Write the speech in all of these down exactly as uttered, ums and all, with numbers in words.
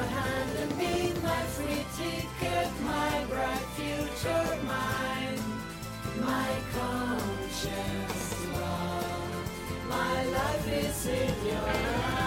your hand and be my free ticket, my bright future, mine, my conscious love. My life is in your eyes.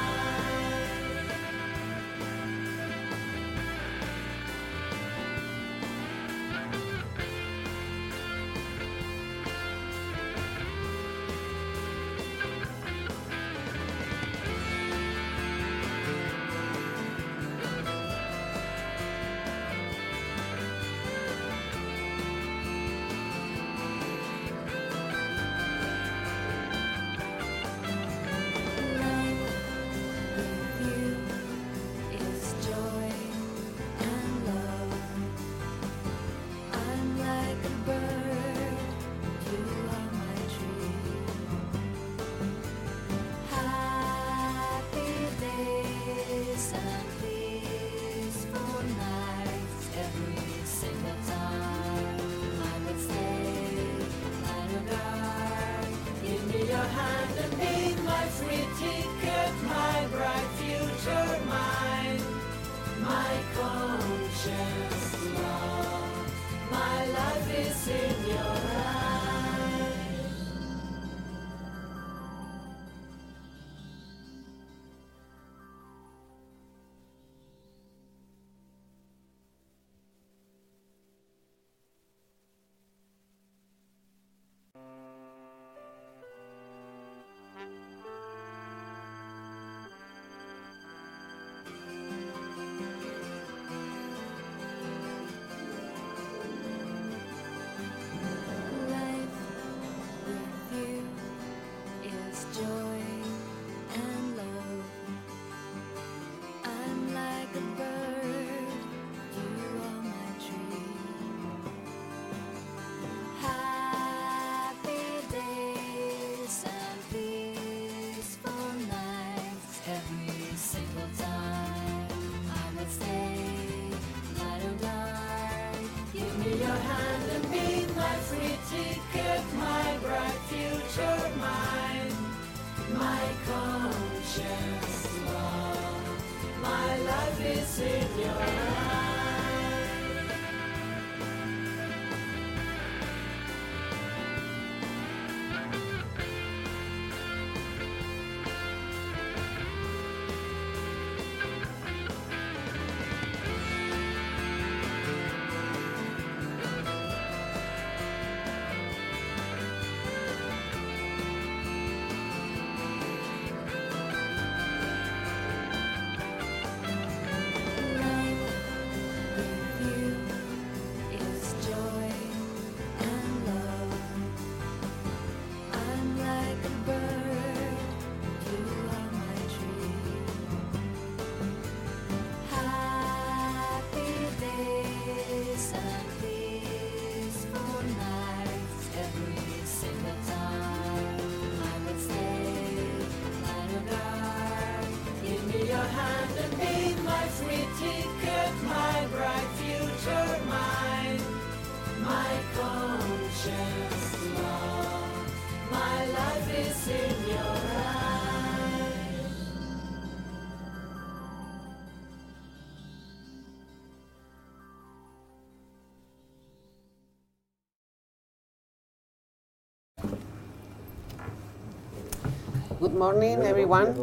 Good morning, everyone,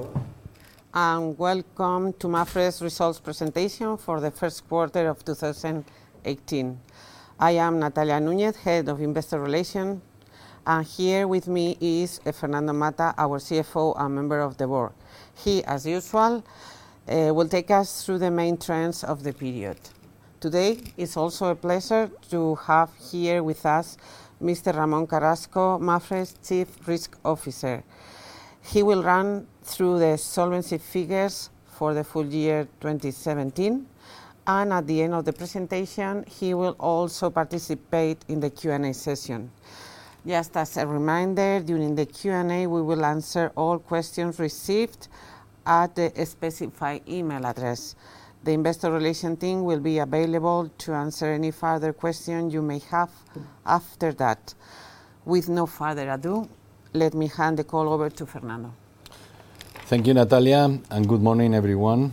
and welcome to MAPFRE's results presentation for the first quarter of two thousand eighteen. I am Natalia Núñez, Head of Investor Relations, and here with me is Fernando Mata, our C F O and member of the board. He, as usual, uh, will take us through the main trends of the period. Today, it's also a pleasure to have here with us Mister Ramón Carrasco, MAPFRE's Chief Risk Officer. He will run through the solvency figures for the full year twenty seventeen, and at the end of the presentation, he will also participate in the Q and A session. Just as a reminder, during the Q and A, we will answer all questions received at the specified email address. The Investor Relations team will be available to answer any further questions you may have after that. With no further ado, let me hand the call over to Fernando. Thank you, Natalia, and good morning, everyone.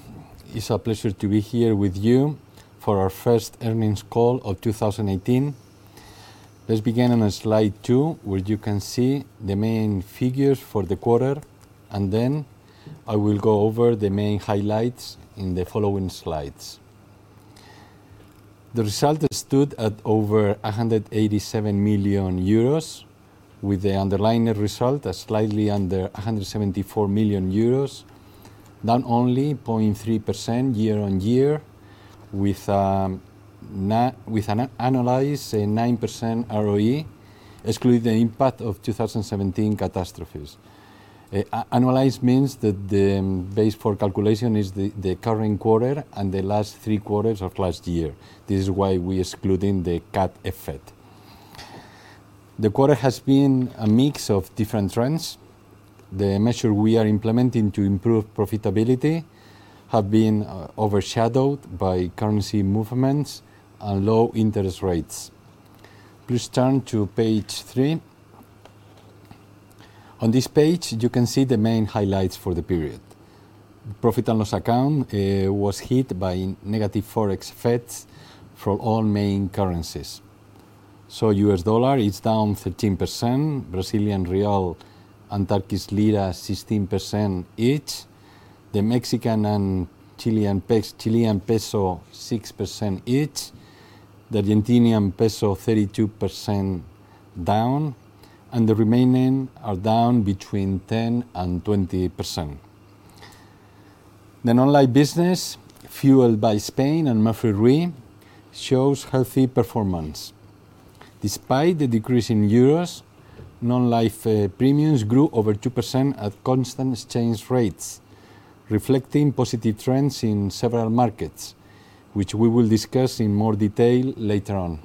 It's a pleasure to be here with you for our first earnings call of two thousand eighteen. Let's begin on slide two, where you can see the main figures for the quarter, and then I will go over the main highlights in the following slides. The result stood at over one hundred eighty-seven million euros, with the underlying net result at slightly under one hundred seventy-four million euros, down only zero point three percent year on year, with, um, na with an annualized uh, nine percent R O E, excluding the impact of two thousand seventeen catastrophes. Uh, annualized means that the um, base for calculation is the, the current quarter and the last three quarters of last year. This is why we are excluding the cat effect. The quarter has been a mix of different trends. The measures we are implementing to improve profitability have been uh, overshadowed by currency movements and low interest rates. Please turn to page three. On this page, you can see the main highlights for the period. The profit and loss account uh, was hit by negative forex effects from all main currencies. So U S dollar is down thirteen percent, Brazilian real and Turkish lira sixteen percent each, the Mexican and Chilean, peso, Chilean peso six percent each, the Argentinian peso thirty-two percent down, and the remaining are down between ten and twenty percent. The non-life business, fueled by Spain and Mapfre Re, shows healthy performance. Despite the decrease in euros, non-life uh, premiums grew over two percent at constant exchange rates, reflecting positive trends in several markets, which we will discuss in more detail later on.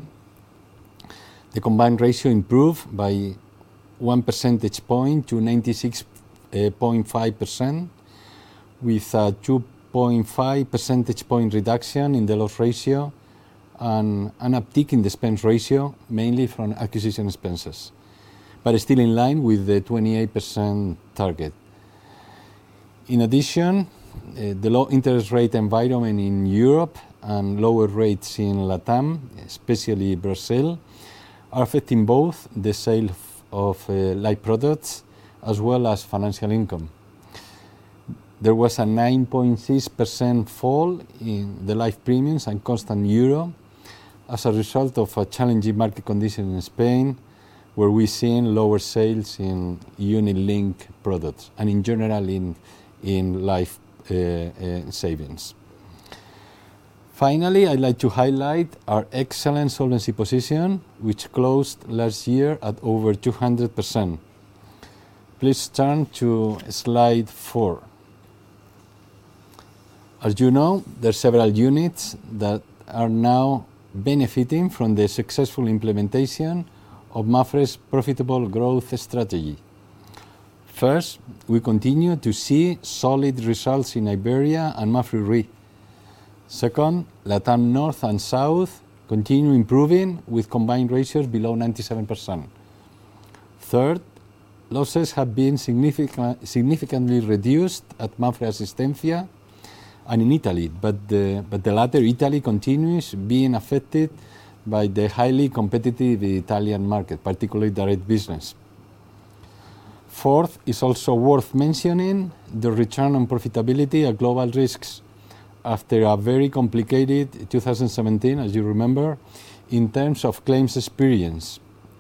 The combined ratio improved by one percentage point to ninety-six point five percent, with a two point five percentage point reduction in the loss ratio and an uptick in the expense ratio, mainly from acquisition expenses, but still in line with the twenty-eight percent target. In addition, uh, the low interest rate environment in Europe and lower rates in LATAM, especially Brazil, are affecting both the sale of uh, life products as well as financial income. There was a nine point six percent fall in the life premiums and constant euro as a result of a challenging market condition in Spain, where we've seen lower sales in unit-linked products and in general in, in life uh, uh, savings. Finally, I'd like to highlight our excellent solvency position, which closed last year at over two hundred percent. Please turn to slide four. As you know, there are several units that are now benefiting from the successful implementation of Mapfre's profitable growth strategy. First, we continue to see solid results in Iberia and Mapfre Re. Second, LATAM North and South continue improving with combined ratios below ninety-seven percent. Third, losses have been significant, significantly reduced at Mapfre Asistencia and in Italy, but the, but the latter, Italy, continues being affected by the highly competitive Italian market, particularly direct business. Fourth, is also worth mentioning the return on profitability at Global Risks after a very complicated two thousand seventeen, as you remember, in terms of claims experience.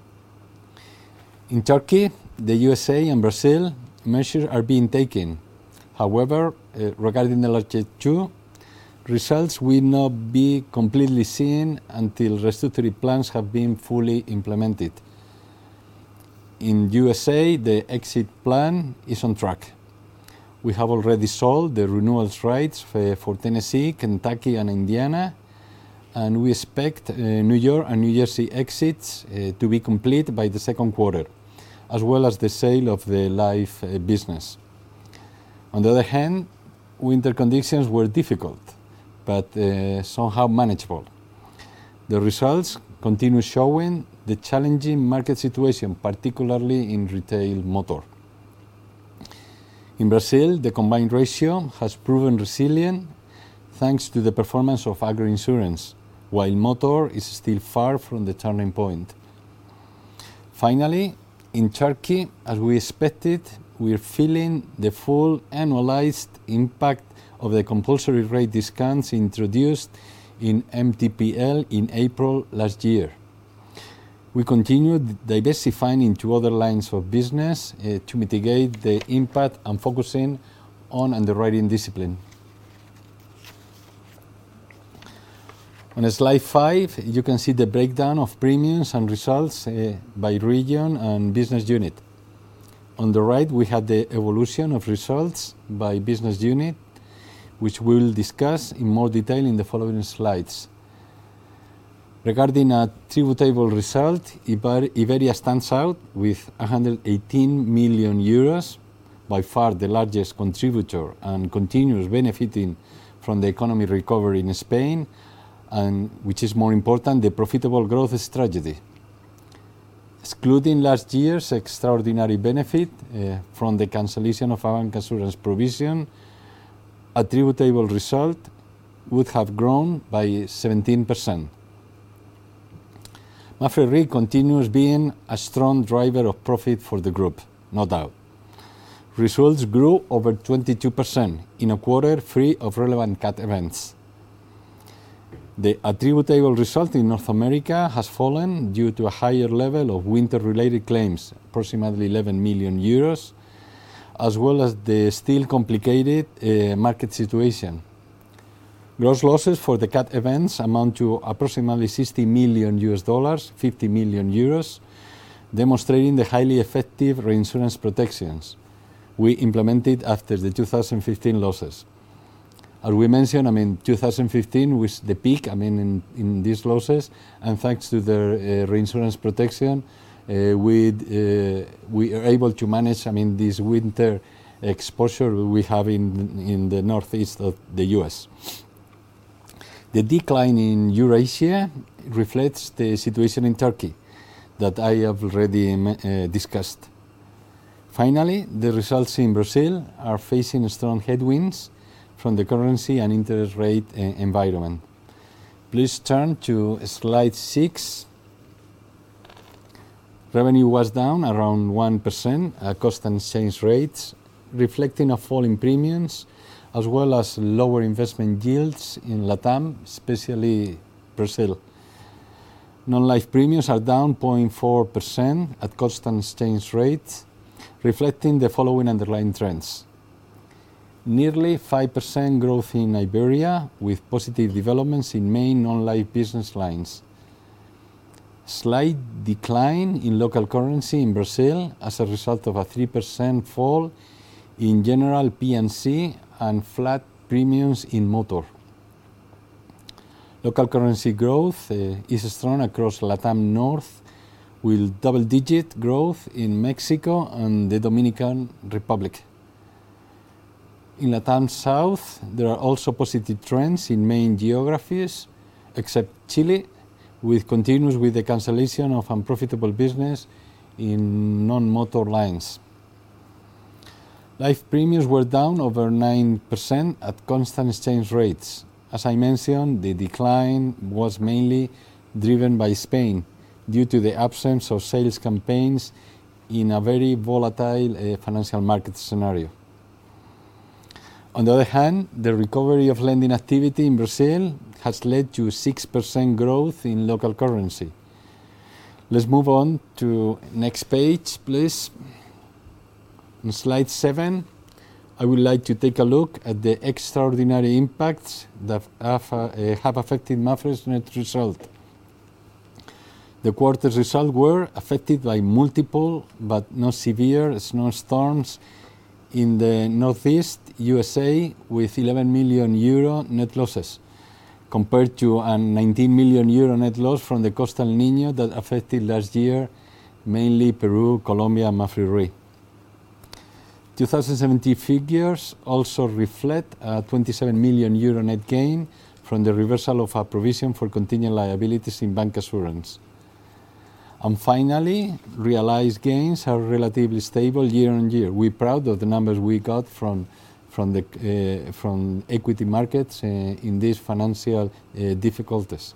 In Turkey, the U S A and Brazil, measures are being taken. However, uh, regarding the larger two, results will not be completely seen until restructuring plans have been fully implemented. In U S A, the exit plan is on track. We have already sold the renewals rights for, for Tennessee, Kentucky, and Indiana, and we expect uh, New York and New Jersey exits uh, to be complete by the second quarter, as well as the sale of the life uh, business. On the other hand, winter conditions were difficult, but uh, somehow manageable. The results continue showing the challenging market situation, particularly in retail motor. In Brazil, the combined ratio has proven resilient thanks to the performance of agro-insurance, while motor is still far from the turning point. Finally, in Turkey, as we expected, we are feeling the full annualized impact of the compulsory rate discounts introduced in M T P L in April last year. We continued diversifying into other lines of business uh, to mitigate the impact and focusing on underwriting discipline. On slide five, you can see the breakdown of premiums and results uh, by region and business unit. On the right, we have the evolution of results by business unit, which we will discuss in more detail in the following slides. Regarding attributable result, Iber Iberia stands out with one hundred eighteen million euros, by far the largest contributor and continues benefiting from the economic recovery in Spain, and which is more important, the profitable growth strategy. Excluding last year's extraordinary benefit uh, from the cancellation of a bancassurance provision, attributable result would have grown by seventeen percent. Mapfre Re continues being a strong driver of profit for the group, no doubt. Results grew over twenty-two percent in a quarter free of relevant cat events. The attributable result in North America has fallen due to a higher level of winter-related claims, approximately eleven million euros, as well as the still complicated uh, market situation. Gross losses for the cat events amount to approximately sixty million U S dollars, fifty million euros, demonstrating the highly effective reinsurance protections we implemented after the two thousand fifteen losses. As we mentioned, I mean, two thousand fifteen was the peak, I mean, in, in these losses, and thanks to the uh, reinsurance protection, uh, we uh, we are able to manage, I mean, this winter exposure we have in in the northeast of the U S. The decline in Eurasia reflects the situation in Turkey that I have already uh, discussed. Finally, the results in Brazil are facing strong headwinds from the currency and interest rate uh, environment. Please turn to slide six. Revenue was down around one percent at constant exchange rates, reflecting a fall in premiums as well as lower investment yields in LATAM, especially Brazil. Non-life premiums are down zero point four percent at constant exchange rates, reflecting the following underlying trends. Nearly five percent growth in Iberia, with positive developments in main non-life business lines. Slight decline in local currency in Brazil as a result of a three percent fall in general P and C and flat premiums in motor. Local currency growth uh, is strong across LATAM North, with double-digit growth in Mexico and the Dominican Republic. In LATAM South, there are also positive trends in main geographies, except Chile, which continues with the cancellation of unprofitable business in non-motor lines. Life premiums were down over nine percent at constant exchange rates. As I mentioned, the decline was mainly driven by Spain due to the absence of sales campaigns in a very volatile uh, financial market scenario. On the other hand, the recovery of lending activity in Brazil has led to six percent growth in local currency. Let's move on to next page, please. On slide seven, I would like to take a look at the extraordinary impacts that have, uh, have affected Mapfre's net result. The quarter's results were affected by multiple but not severe snowstorms in the northeast U S A with eleven million euro net losses, compared to a nineteen million euro net loss from the coastal Niño that affected last year mainly Peru, Colombia, and Mapfre Re. twenty seventeen figures also reflect a twenty-seven million euro net gain from the reversal of a provision for contingent liabilities in bancassurance. And finally, realized gains are relatively stable year on year. We're proud of the numbers we got from from the uh, from equity markets uh, in these financial uh, difficulties.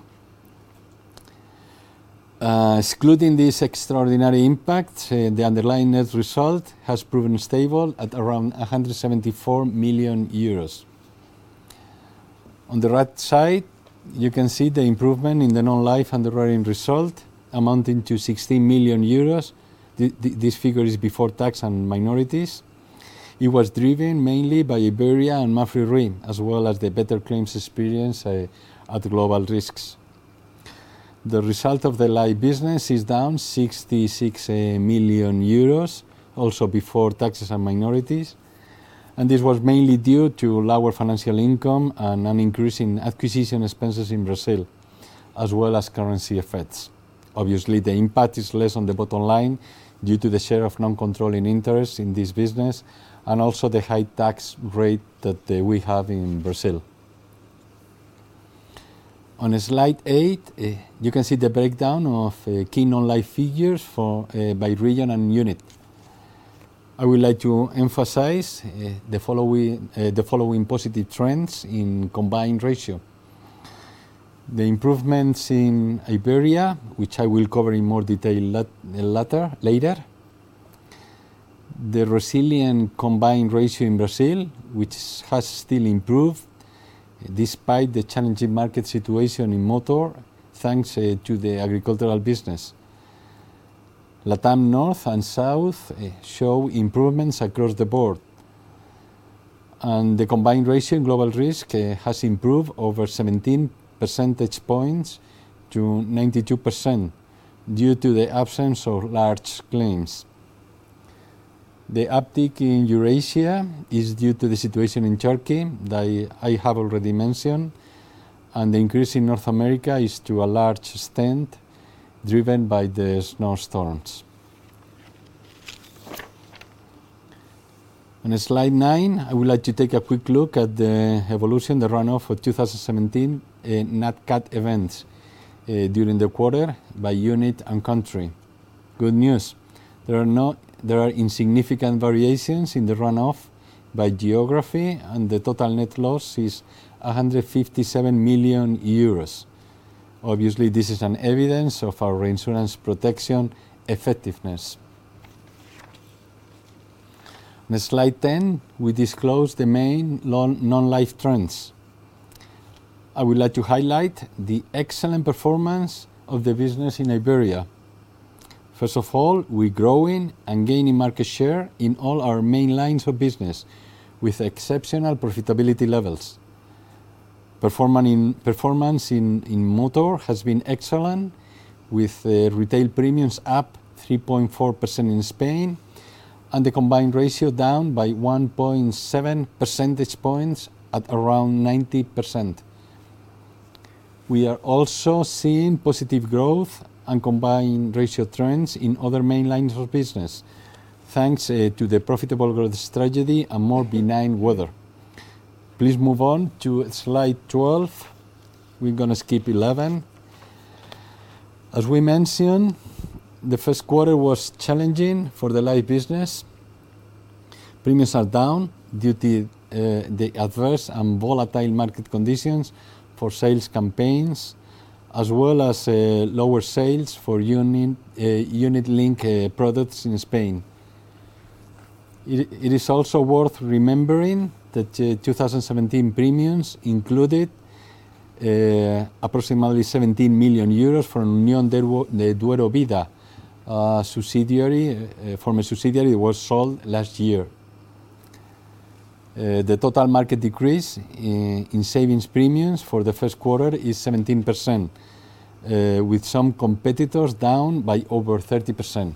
Uh, excluding these extraordinary impacts, uh, the underlying net result has proven stable at around one hundred seventy-four million euros. On the right side, you can see the improvement in the non-life underwriting result, amounting to sixteen million euros. Th th this figure is before tax and minorities. It was driven mainly by Iberia and Mapfre Re, as well as the better claims experience uh, at Global Risks. The result of the life business is down sixty-six uh, million euros, also before taxes and minorities. And this was mainly due to lower financial income and an increase in acquisition expenses in Brazil, as well as currency effects. Obviously, the impact is less on the bottom line due to the share of non-controlling interests in this business and also the high tax rate that uh, we have in Brazil. On slide eight, uh, you can see the breakdown of uh, key non-life figures for, uh, by region and unit. I would like to emphasize uh, the, following, uh, the following positive trends in combined ratio. The improvements in Iberia, which I will cover in more detail lat later, later. The resilient combined ratio in Brazil, which has still improved despite the challenging market situation in motor, thanks uh, to the agricultural business. LATAM North and South uh, show improvements across the board. And the combined ratio in Global Risk uh, has improved over seventeen percentage points to ninety-two percent due to the absence of large claims. The uptick in Eurasia is due to the situation in Turkey that I have already mentioned, and the increase in North America is to a large extent driven by the snowstorms. On slide nine, I would like to take a quick look at the evolution, the runoff of two thousand seventeen uh, Nat Cat events uh, during the quarter by unit and country. Good news, there are no There are insignificant variations in the runoff by geography, and the total net loss is one hundred fifty-seven million euros. Obviously, this is an evidence of our reinsurance protection effectiveness. On slide ten, we disclose the main non-life trends. I would like to highlight the excellent performance of the business in Iberia. First of all, we're growing and gaining market share in all our main lines of business with exceptional profitability levels. Performance in, performance in, in motor has been excellent, with uh, retail premiums up three point four percent in Spain and the combined ratio down by one point seven percentage points at around ninety percent. We are also seeing positive growth and combined ratio trends in other main lines of business, thanks uh, to the profitable growth strategy and more benign weather. Please move on to slide twelve. We're going to skip eleven. As we mentioned, the first quarter was challenging for the life business. Premiums are down due to uh, the adverse and volatile market conditions for sales campaigns, as well as uh, lower sales for unit, uh, unit-linked uh, products in Spain. It, it is also worth remembering that uh, two thousand seventeen premiums included uh, approximately seventeen million euros from Unión de Duero Vida, a subsidiary, uh, former subsidiary that was sold last year. Uh, the total market decrease in, in savings premiums for the first quarter is seventeen percent, uh, with some competitors down by over thirty percent.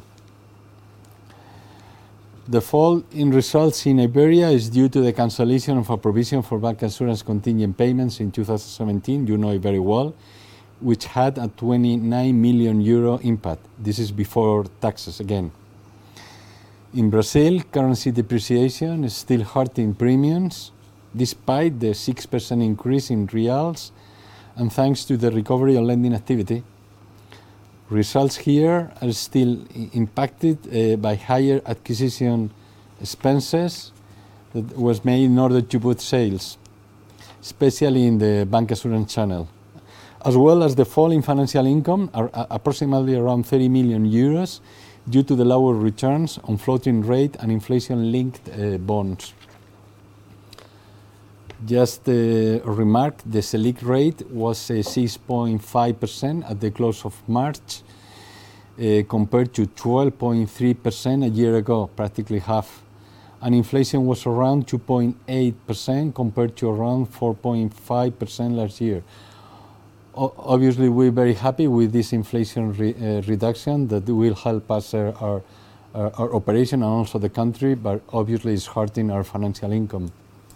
The fall in results in Iberia is due to the cancellation of a provision for bank insurance contingent payments in two thousand seventeen, you know it very well, which had a twenty-nine million euro impact. This is before taxes again. In Brazil, currency depreciation is still hurting premiums, despite the six percent increase in reals, and thanks to the recovery of lending activity. Results here are still impacted uh, by higher acquisition expenses, that was made in order to boost sales, especially in the bancassurance channel, as well as the fall in financial income, are approximately around thirty million euros, due to the lower returns on floating rate and inflation-linked uh, bonds. Just a remark, the Selic rate was uh, six point five percent at the close of March, uh, compared to twelve point three percent a year ago, practically half. And inflation was around two point eight percent compared to around four point five percent last year. O obviously, we're very happy with this inflation re uh, reduction that will help us uh, our, our, our operation and also the country, but obviously it's hurting our financial income.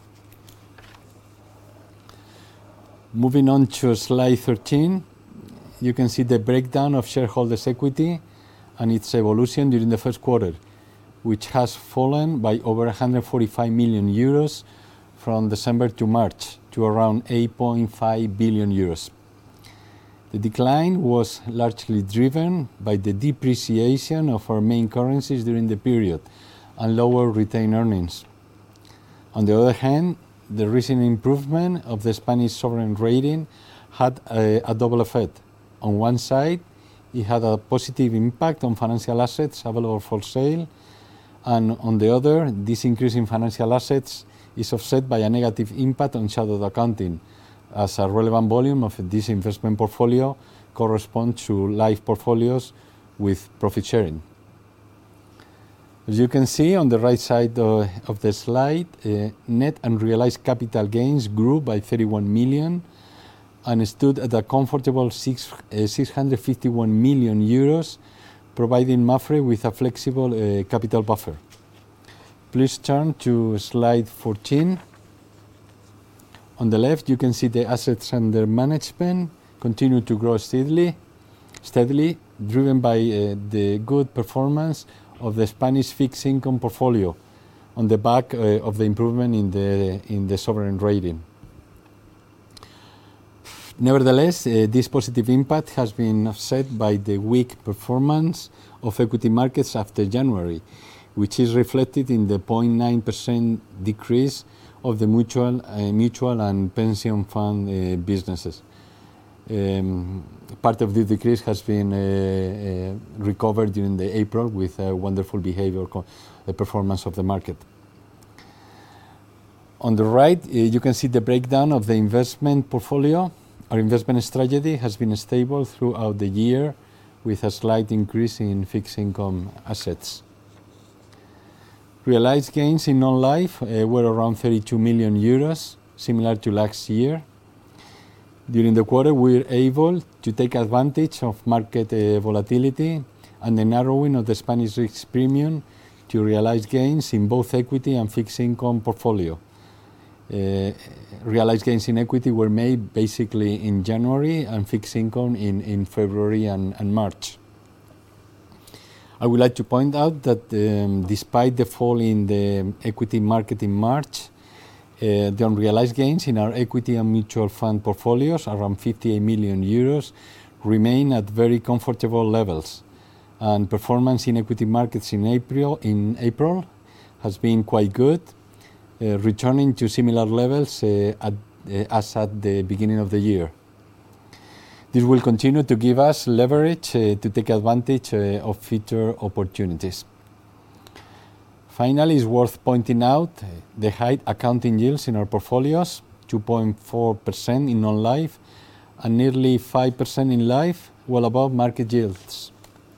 Moving on to slide thirteen, you can see the breakdown of shareholders' equity and its evolution during the first quarter, which has fallen by over one hundred forty-five million euros from December to March to around eight point five billion euros. The decline was largely driven by the depreciation of our main currencies during the period and lower retained earnings. On the other hand, the recent improvement of the Spanish sovereign rating had a, a double effect. On one side, it had a positive impact on financial assets available for sale, and on the other, this increase in financial assets is offset by a negative impact on shadow accounting, as a relevant volume of this investment portfolio corresponds to life portfolios with profit sharing. As you can see on the right side uh, of the slide, uh, net unrealized capital gains grew by thirty-one million and stood at a comfortable six, uh, six hundred fifty-one million euros, providing MAPFRE with a flexible uh, capital buffer. Please turn to slide fourteen. On the left, you can see the assets under management continue to grow steadily, steadily driven by uh, the good performance of the Spanish fixed income portfolio on the back uh, of the improvement in the, in the sovereign rating. Nevertheless, uh, this positive impact has been offset by the weak performance of equity markets after January, which is reflected in the zero point nine percent decrease of the mutual, uh, mutual and pension fund uh, businesses. Um, part of the decrease has been uh, uh, recovered during the April with a wonderful behavior, the performance of the market. On the right, uh, you can see the breakdown of the investment portfolio. Our investment strategy has been stable throughout the year, with a slight increase in fixed income assets. Realized gains in non-life uh, were around thirty-two million euros, similar to last year. During the quarter, we were able to take advantage of market uh, volatility and the narrowing of the Spanish risk premium to realize gains in both equity and fixed income portfolio. Uh, realized gains in equity were made basically in January and fixed income in, in February and, and March. I would like to point out that um, despite the fall in the equity market in March, uh, the unrealized gains in our equity and mutual fund portfolios, around fifty-eight million euros, remain at very comfortable levels. And performance in equity markets in April, in April has been quite good, uh, returning to similar levels uh, at, uh, as at the beginning of the year. This will continue to give us leverage uh, to take advantage uh, of future opportunities. Finally, it's worth pointing out uh, the high accounting yields in our portfolios, two point four percent in non-life and nearly five percent in life, well above market yields.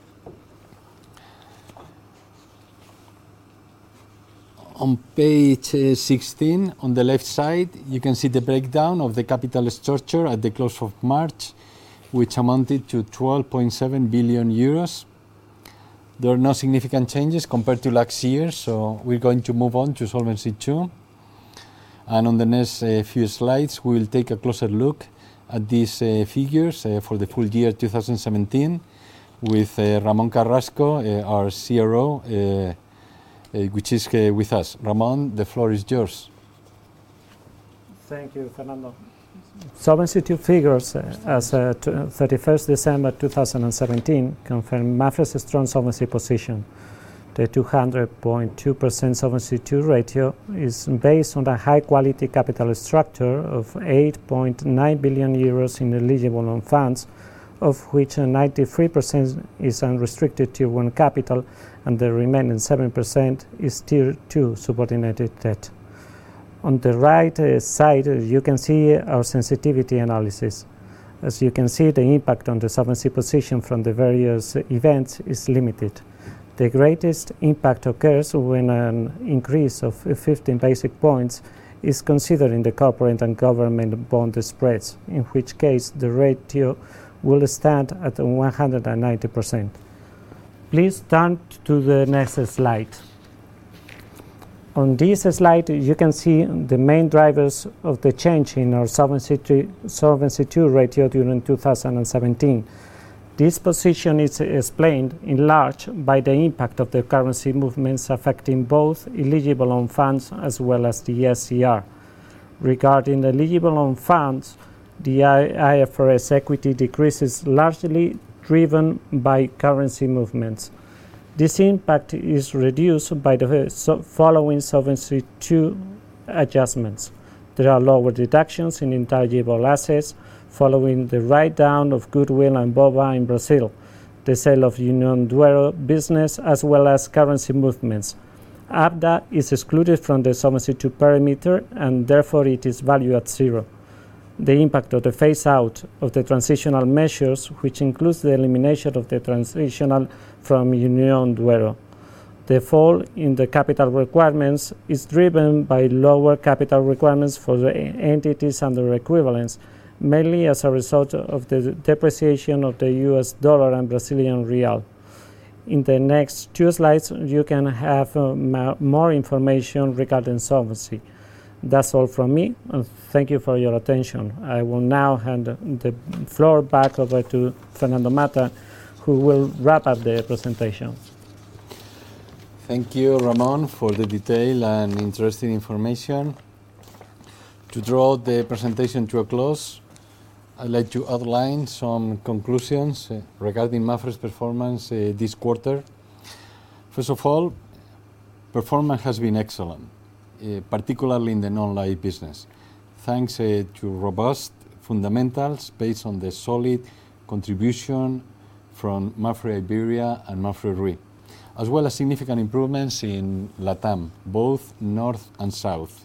On page uh, sixteen, on the left side, you can see the breakdown of the capital structure at the close of March, which amounted to twelve point seven billion euros. There are no significant changes compared to last year, so we're going to move on to Solvency two. And on the next uh, few slides, we will take a closer look at these uh, figures uh, for the full year two thousand seventeen with uh, Ramón Carrasco, uh, our C R O, uh, uh, which is uh, with us. Ramón, the floor is yours. Thank you, Fernando. Solvency two figures uh, as uh, thirty-first December two thousand seventeen confirm MAPFRE's strong solvency position. The two hundred point two percent Solvency two ratio is based on a high-quality capital structure of eight point nine billion euros in eligible own funds, of which ninety-three percent is unrestricted Tier one capital, and the remaining seven percent is Tier two subordinated debt. On the right uh, side, uh, you can see our sensitivity analysis. As you can see, the impact on the solvency position from the various events is limited. The greatest impact occurs when an increase of fifteen basic points is considered in the corporate and government bond spreads, in which case the ratio will stand at one hundred ninety percent. Please turn to the next slide. On this slide, you can see the main drivers of the change in our Solvency two ratio during two thousand seventeen. This position is explained in large by the impact of the currency movements affecting both eligible own funds as well as the S C R. Regarding eligible own funds, the I F R S equity decreases largely driven by currency movements. This impact is reduced by the following Solvency two adjustments. There are lower deductions in intangible assets following the write-down of goodwill and B O B A in Brazil, the sale of Unión Duero business, as well as currency movements. A B D A is excluded from the Solvency two perimeter, and therefore it is valued at zero. The impact of the phase-out of the transitional measures, which includes the elimination of the transitional from Unión Duero. The fall in the capital requirements is driven by lower capital requirements for the entities under equivalence, mainly as a result of the depreciation of the U S dollar and Brazilian real. In the next two slides, you can have uh, more information regarding solvency. That's all from me, and thank you for your attention. I will now hand the floor back over to Fernando Mata, who will wrap up the presentation. Thank you, Ramon, for the detailed and interesting information. To draw the presentation to a close, I'd like to outline some conclusions uh, regarding Mapfre's performance uh, this quarter. First of all, performance has been excellent, uh, particularly in the non-life business, thanks uh, to robust fundamentals based on the solid contribution from Mapfre Iberia and Mapfre Re, as well as significant improvements in LATAM, both north and south.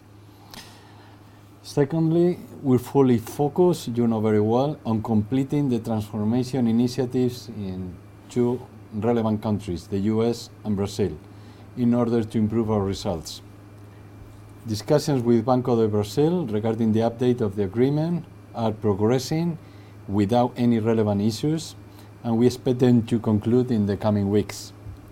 Secondly, we're fully focused, you know very well, on completing the transformation initiatives in two relevant countries, the U S and Brazil, in order to improve our results. Discussions with Banco do Brasil regarding the update of the agreement are progressing without any relevant issues, and we expect them to conclude in the coming weeks.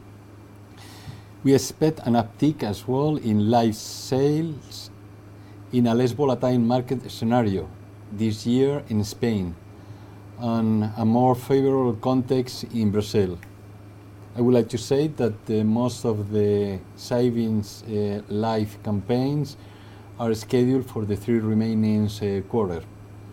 We expect an uptick as well in life sales in a less volatile market scenario this year in Spain and a more favorable context in Brazil. I would like to say that uh, most of the savings uh, life campaigns are scheduled for the three remaining uh, quarters.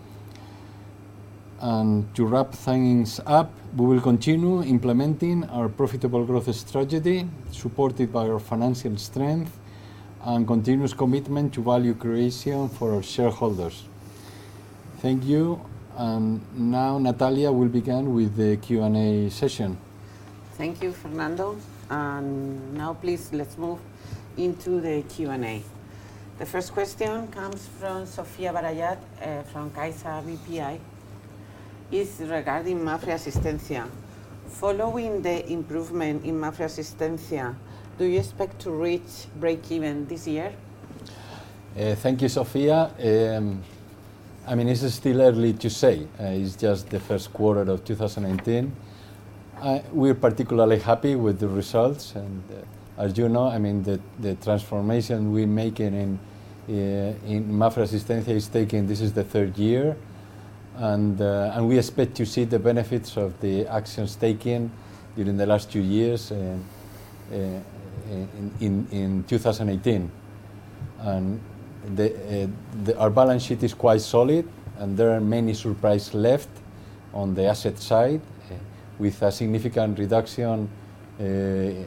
And to wrap things up, we will continue implementing our profitable growth strategy, supported by our financial strength and continuous commitment to value creation for our shareholders. Thank you, and now Natalia will begin with the Q and A session. Thank you, Fernando. And now please let's move into the Q and A. The first question comes from Sofia Barayat uh, from Caixa B P I. Is regarding Mapfre Asistencia. Following the improvement in Mapfre Asistencia, do you expect to reach break-even this year? Uh, thank you, Sofia. Um, I mean, it's still early to say. Uh, it's just the first quarter of two thousand nineteen. Uh, we're particularly happy with the results, and uh, as you know, I mean, the, the transformation we're making in uh, in Mapfre Asistencia is taking. This is the third year. And, uh, and we expect to see the benefits of the actions taken during the last two years uh, uh, in, in, in two thousand eighteen. And the, uh, the, our balance sheet is quite solid, and there are many surprises left on the asset side, uh, with a significant reduction uh,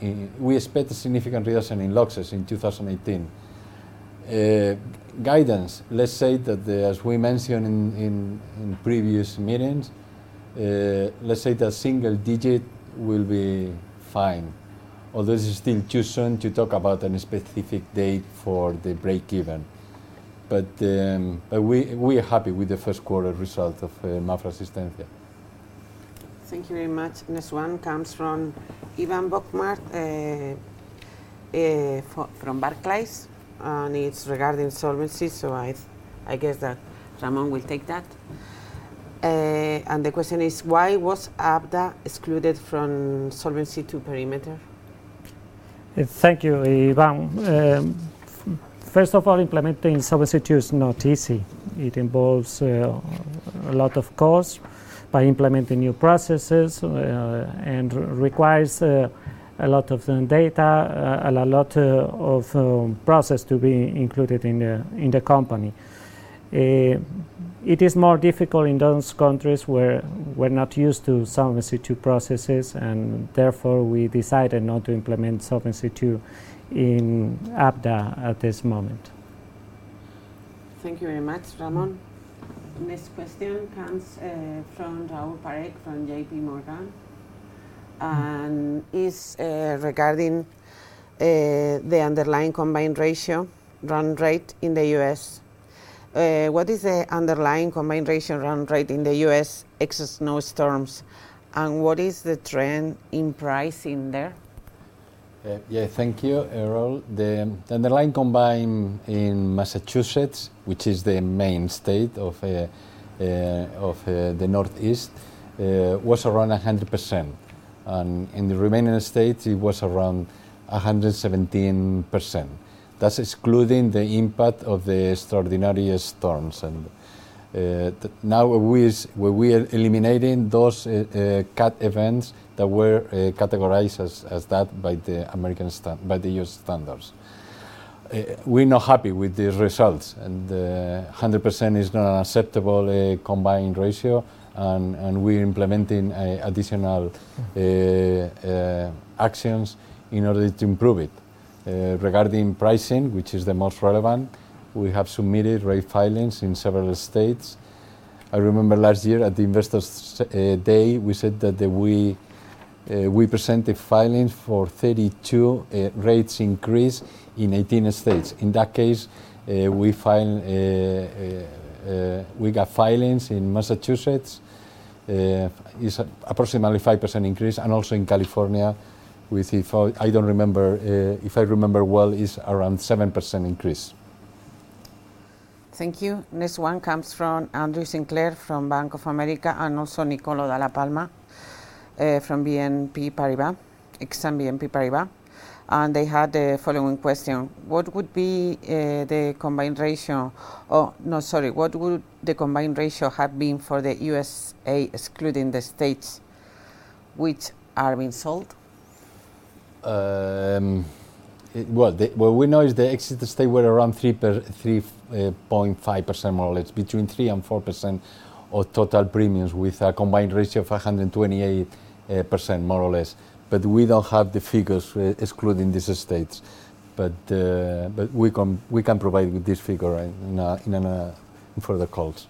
in, we expect a significant reduction in losses in two thousand eighteen. Uh, guidance, let's say that the, as we mentioned in, in, in previous meetings, uh, let's say that single digit will be fine. Although it's still too soon to talk about a specific date for the break-even. But, um, but we, we are happy with the first quarter result of uh, Mapfre Asistencia. Thank you very much. Next one comes from Ivan Bokmar uh, uh, for, from Barclays, and it's regarding solvency, so I, th I guess that Ramon will take that. Uh, and the question is, why was A B D A excluded from Solvency two perimeter? Uh, Thank you, Ivan. Um, First of all, implementing Solvency two is not easy. It involves uh, a lot of costs by implementing new processes uh, and requires uh, a lot of uh, data, uh, a lot uh, of um, process to be included in the, in the company. Uh, it is more difficult in those countries where we're not used to Solvency two processes, and therefore we decided not to implement Solvency two in A B D A at this moment. Thank you very much, Ramon. Next question comes uh, from Raúl Parekh from J P Morgan, and is uh, regarding uh, the underlying combined ratio run rate in the U S. Uh, what is the underlying combined ratio run rate in the U S ex snowstorms, and what is the trend in pricing there? Uh, yeah, thank you, Errol. The, the underlying combine in Massachusetts, which is the main state of, uh, uh, of uh, the Northeast, uh, was around one hundred percent. And in the remaining states, it was around one hundred seventeen percent. That's excluding the impact of the extraordinary storms. And uh, now we, we are eliminating those uh, uh, cat events that were uh, categorized as, as that by the American stand, by the U S standards. Uh, we're not happy with these results, and uh, one hundred percent is not an acceptable uh, combined ratio, and, and we're implementing uh, additional uh, uh, actions in order to improve it. Uh, regarding pricing, which is the most relevant, we have submitted rate filings in several states. I remember last year at the Investors uh, Day, we said that the, we Uh, we presented filings for thirty-two uh, rates increase in eighteen states. In that case, uh, we file, uh, uh, uh, we got filings in Massachusetts, uh, is approximately five percent increase, and also in California, with, if I, I don't remember, uh, if I remember well, is around seven percent increase. Thank you. Next one comes from Andrew Sinclair from Bank of America, and also Nicolo Dalla Palma Uh, from B N P Paribas, Exxon B N P Paribas, and they had the following question: what would be uh, the combined ratio? Oh, no, sorry. What would the combined ratio have been for the U S A, excluding the states which are being sold? Um, it, well, the, what we know is the exit state were around three per three point five percent more or less, between three and four percent of total premiums, with a combined ratio of one hundred twenty-eight percent more or less. But we don't have the figures uh, excluding these states. But uh, but we can we can provide with this figure in a, in, a, in further calls.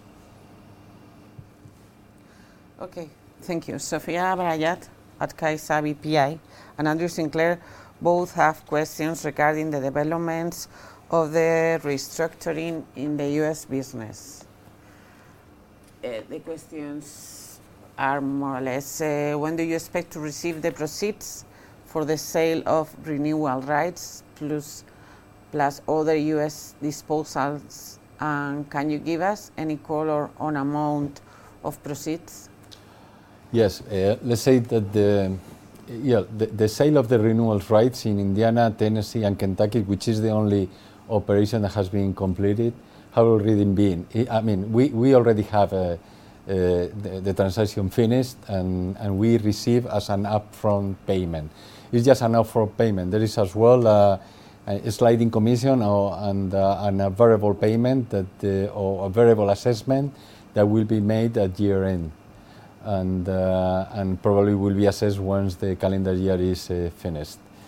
Okay, thank you. Sofia Barayat at Caixa B P I and Andrew Sinclair both have questions regarding the developments of the restructuring in the U S business. Uh, the questions are more or less, uh, when do you expect to receive the proceeds for the sale of renewal rights plus, plus other U S disposals? And can you give us any color on amount of proceeds? Yes, uh, let's say that the, yeah, the, the sale of the renewal rights in Indiana, Tennessee, and Kentucky, which is the only operation that has been completed, have already been. I mean, we, we already have a, Uh, the, the transaction finished, and, and we receive as an upfront payment. It's just an upfront payment. There is as well uh, a sliding commission or, and, uh, and a variable payment that, uh, or a variable assessment that will be made at year end, and, uh, and probably will be assessed once the calendar year is uh, finished.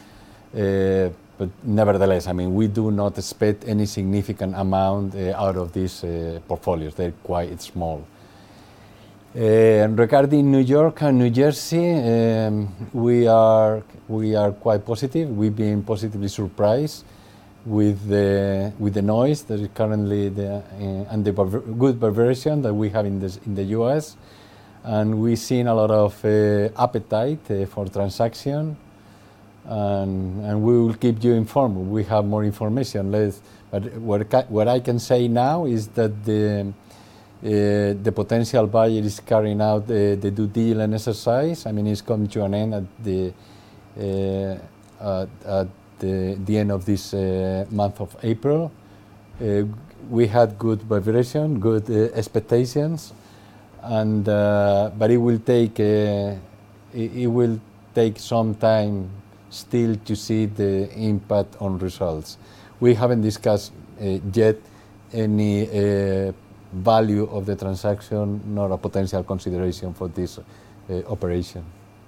Uh, but nevertheless, I mean, we do not expect any significant amount uh, out of these uh, portfolios. They're quite small. Uh, regarding New York and New Jersey, um, we are we are quite positive. We've been positively surprised with the with the noise that is currently the uh, and the good version that we have in the in the U S, and we've seen a lot of uh, appetite uh, for transaction, and and we will keep you informed. We have more information. Let's, but what what I can say now is that the Uh, the potential buyer is carrying out uh, the due diligence exercise. I mean, it's come to an end at the uh, at, at the, the end of this uh, month of April. Uh, we had good vibration, good uh, expectations, and uh, but it will take uh, it, it will take some time still to see the impact on results. We haven't discussed uh, yet any Uh, value of the transaction, nor a potential consideration for this uh, operation.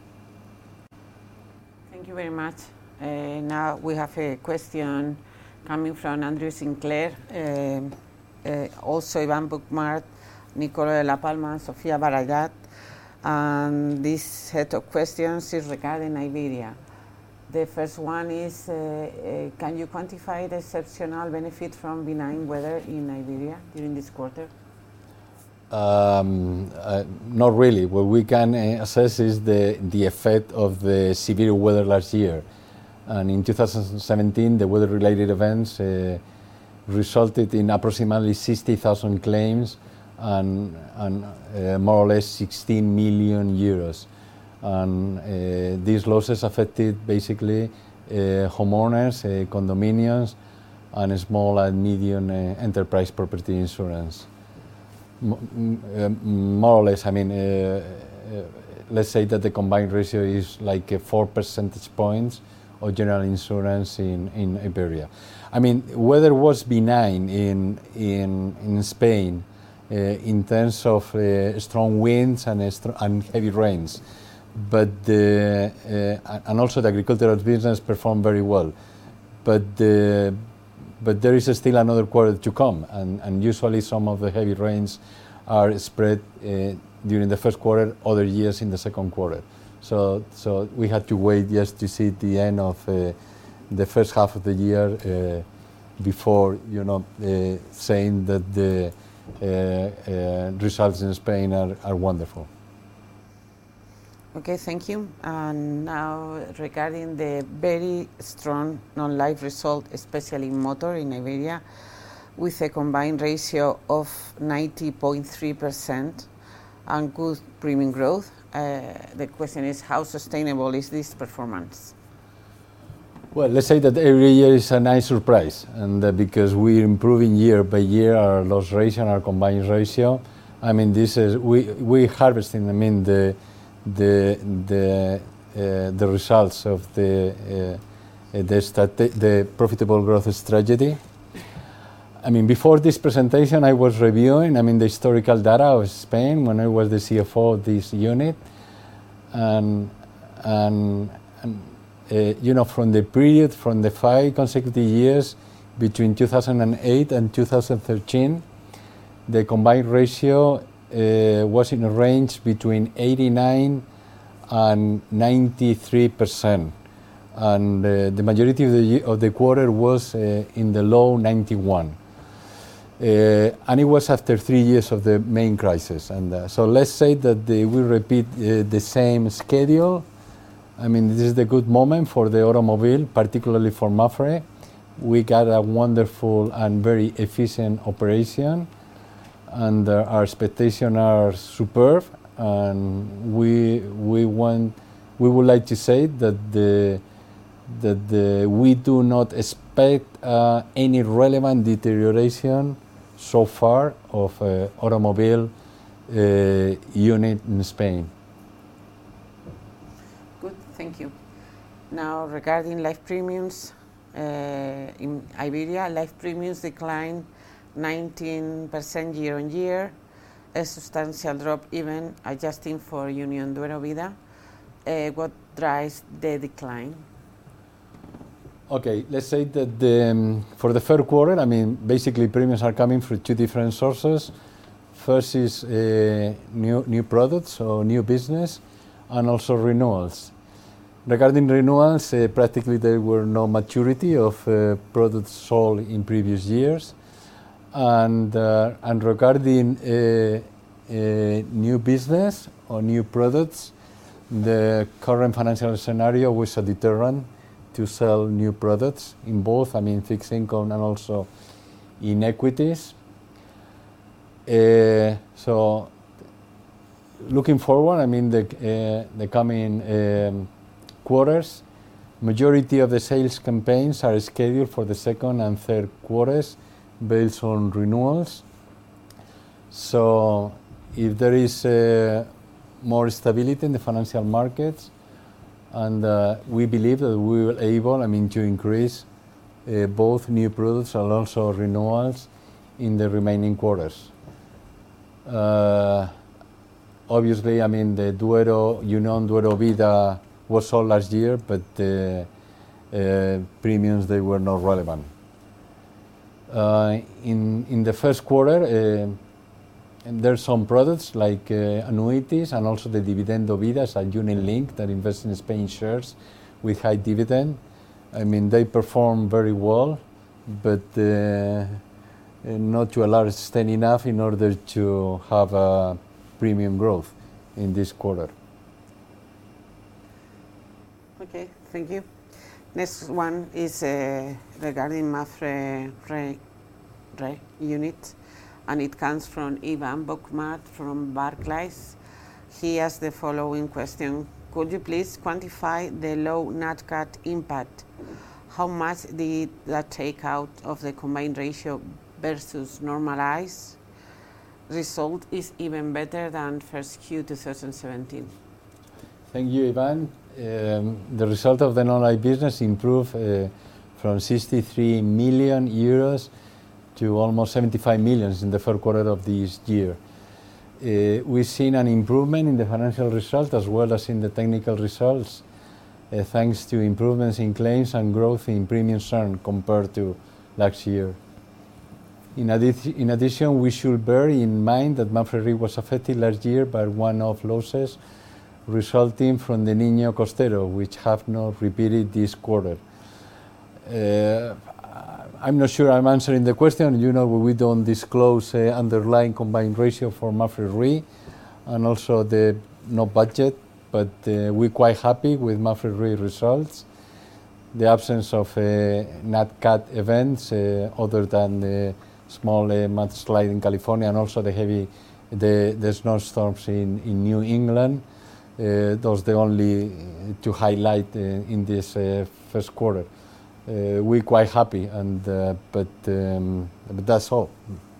Thank you very much. Uh, now we have a question coming from Andrew Sinclair, uh, uh, also Ivan Bookmart, Nicolo de la Palma, Sofia Barayat, and this set of questions is regarding Iberia. The first one is, uh, uh, can you quantify the exceptional benefit from benign weather in Iberia during this quarter? Um, uh, not really. What we can uh, assess is the, the effect of the severe weather last year. And in two thousand seventeen, the weather-related events uh, resulted in approximately sixty thousand claims and, and uh, more or less sixteen million euros. And uh, these losses affected basically uh, homeowners, uh, condominiums, and small and medium uh, enterprise property insurance. M uh, more or less, I mean, uh, uh, let's say that the combined ratio is like uh, four percentage points of general insurance in, in Iberia. I mean, weather was benign in, in, in Spain uh, in terms of uh, strong winds and, uh, str and heavy rains. But the, uh, and also the agricultural business performed very well. But the, but there is still another quarter to come, and, and usually some of the heavy rains are spread uh, during the first quarter, other years in the second quarter. So, so we had to wait just to see the end of uh, the first half of the year uh, before, you know, uh, saying that the uh, uh, results in Spain are, are wonderful. Okay, thank you. And now regarding the very strong non-life result, especially in motor in Iberia, with a combined ratio of ninety point three percent and good premium growth, uh, the question is, how sustainable is this performance? Well, let's say that every year is a nice surprise, and uh, because we're improving year by year our loss ratio and our combined ratio. I mean, this is we we harvesting. I mean the the the uh, the results of the uh, the strate the profitable growth strategy. I mean, before this presentation, I was reviewing, I mean, the historical data of Spain when I was the C F O of this unit, and and, and uh, you know, from the period from the five consecutive years between two thousand eight and two thousand thirteen, the combined ratio Uh, was in a range between eighty-nine and ninety-three percent, and uh, the majority of the of the quarter was uh, in the low ninety-one, uh, and it was after three years of the main crisis. And uh, so let's say that they will repeat uh, the same schedule. I mean, this is the good moment for the automobile, particularly for Mapfre. We got a wonderful and very efficient operation, and uh, our expectations are superb, and we we want we would like to say that the that the we do not expect uh, any relevant deterioration so far of uh, automobile uh, unit in Spain. Good, thank you. Now regarding life premiums uh, in Iberia, life premiums declined nineteen percent year on year, a substantial drop even adjusting for Unión Duero Vida. Uh, what drives the decline? Okay, let's say that the, um, for the third quarter, I mean, basically premiums are coming from two different sources. First is uh, new new products or new business, and also renewals. Regarding renewals, uh, practically there were no maturity of uh, products sold in previous years, and uh, and regarding uh, uh, new business or new products, the current financial scenario was a deterrent to sell new products in both, I mean, fixed income and also in equities. Uh, so, looking forward, I mean, the uh, the coming um, quarters, majority of the sales campaigns are scheduled for the second and third quarters based on renewals. So, if there is uh, more stability in the financial markets, and uh, we believe that we will able, I mean, to increase uh, both new products and also renewals in the remaining quarters. Uh, obviously, I mean, the Duero Unión Duero Vida was sold last year, but the uh, premiums, they were not relevant. Uh, in in the first quarter, uh, and there's some products like uh, annuities and also the Dividendo Vidas and Unit Link that invest in Spain shares with high dividend. I mean, they perform very well, but uh, not to a large extent enough in order to have a premium growth in this quarter. Okay, thank you. Next one is uh, regarding Mapfre Re, Re unit, and it comes from Ivan Bokmart from Barclays. He asked the following question: could you please quantify the low Nat Cat impact? How much did that take out of the combined ratio versus normalized? Result is even better than first Q twenty seventeen. Thank you, Ivan. Um, the result of the non-life business improved uh, from sixty-three million euros to almost seventy-five million in the third quarter of this year. Uh, we've seen an improvement in the financial result as well as in the technical results, uh, thanks to improvements in claims and growth in premiums earned compared to last year. In, addi- in addition, we should bear in mind that Mapfre Re was affected last year by one-off losses resulting from the Niño Costero, which have not repeated this quarter. Uh, I'm not sure I'm answering the question. You know, we don't disclose uh, underlying combined ratio for Mapfre Re, and also the no budget, but uh, we're quite happy with Mapfre Re results. The absence of uh, Nat Cat events, uh, other than the small uh, mudslide in California and also the heavy, the, the snowstorms in, in New England. Uh, those the only uh, to highlight uh, in this uh, first quarter. Uh, we're quite happy, and uh, but um, but that's all.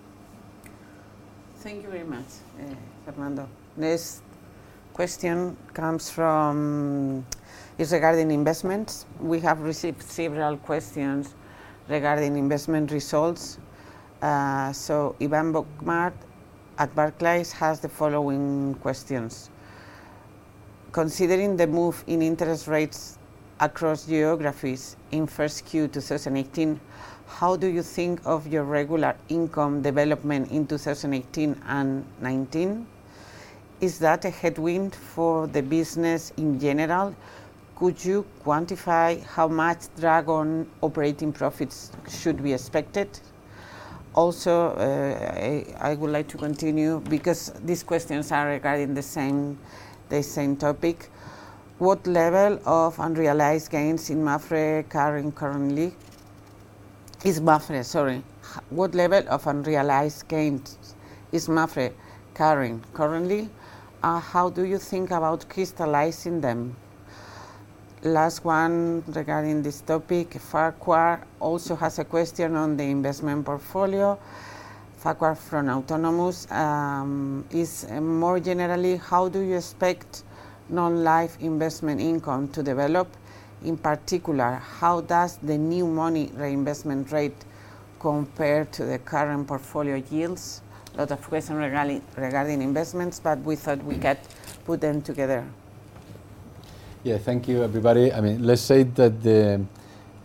Thank you very much, uh, Fernando. Next question comes from is regarding investments. We have received several questions regarding investment results. Uh, so Ivan Bokmart at Barclays has the following questions. Considering the move in interest rates across geographies in first Q twenty eighteen, how do you think of your regular income development in two thousand eighteen and nineteen? Is that a headwind for the business in general? Could you quantify how much drag on operating profits should be expected? Also, uh, I, I would like to continue because these questions are regarding the same the same topic. What level of unrealized gains in Mapfre carrying currently? Is Mapfre, sorry. What level of unrealized gains is Mapfre carrying currently? Uh, how do you think about crystallizing them? Last one regarding this topic, Farquhar also has a question on the investment portfolio. Farquhar from Autonomous um, is uh, more generally, how do you expect non-life investment income to develop? In particular, how does the new money reinvestment rate compare to the current portfolio yields? A lot of questions regarding, regarding investments, but we thought we could put them together. Yeah, thank you, everybody. I mean, let's say that the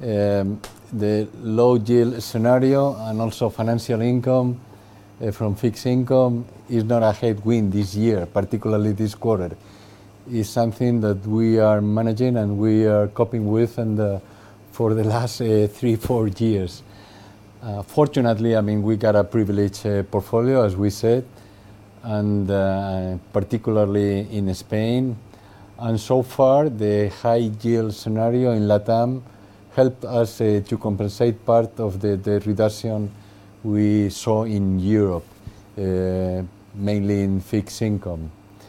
Um, the low yield scenario and also financial income uh, from fixed income is not a headwind this year, particularly this quarter. It's something that we are managing and we are coping with and uh, for the last uh, three, four years. Uh, fortunately, I mean, we got a privileged uh, portfolio, as we said, and uh, particularly in Spain. And so far, the high yield scenario in LATAM helped us uh, to compensate part of the, the reduction we saw in Europe, uh, mainly in fixed income.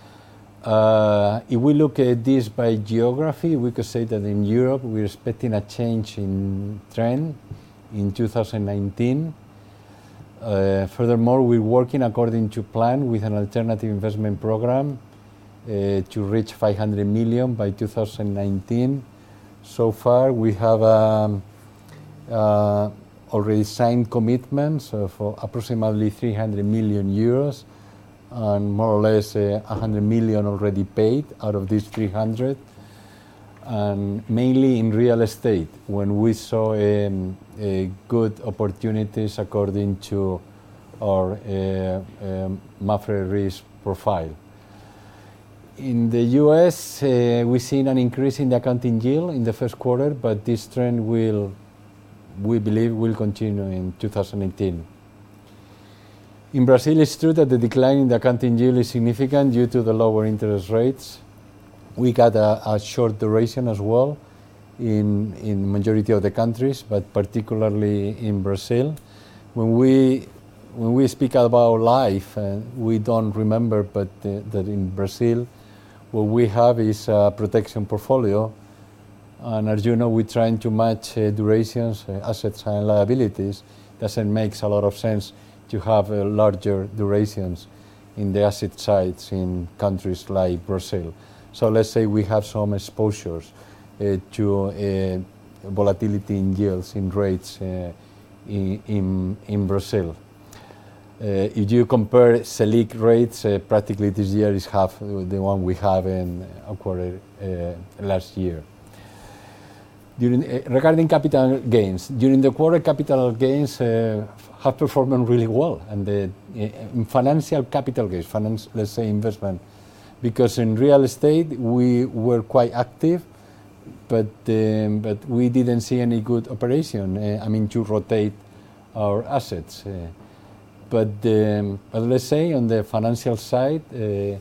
Uh, if we look at this by geography, we could say that in Europe we're expecting a change in trend in two thousand nineteen. Uh, furthermore, we're working according to plan with an alternative investment program uh, to reach five hundred million by two thousand nineteen. So far, we have um, uh, already signed commitments uh, for approximately three hundred million euros, and more or less uh, one hundred million already paid out of these three hundred, and mainly in real estate, when we saw um, uh, good opportunities according to our uh, um, MAPFRE risk profile. In the U S, uh, we've seen an increase in the accounting yield in the first quarter, but this trend will, we believe, will continue in two thousand eighteen. In Brazil, it's true that the decline in the accounting yield is significant due to the lower interest rates. We got a, a short duration as well in in majority of the countries, but particularly in Brazil. When we when we speak about life, uh, we don't remember, but uh, that in Brazil, what we have is a protection portfolio, and as you know, we're trying to match uh, durations, uh, assets and liabilities. Doesn't make a lot of sense to have uh, larger durations in the asset sides in countries like Brazil. So let's say we have some exposures uh, to uh, volatility in yields, in rates uh, in, in, in Brazil. Uh, if you compare Selic rates, uh, practically this year is half the one we have in a quarter uh, last year. During, uh, regarding capital gains, during the quarter, capital gains uh, have performed really well, and the uh, in financial capital gains, finance, let's say investment, because in real estate we were quite active, but um, but we didn't see any good operation. Uh, I mean, to rotate our assets. Uh, but, um, but let's say on the financial side, uh, uh,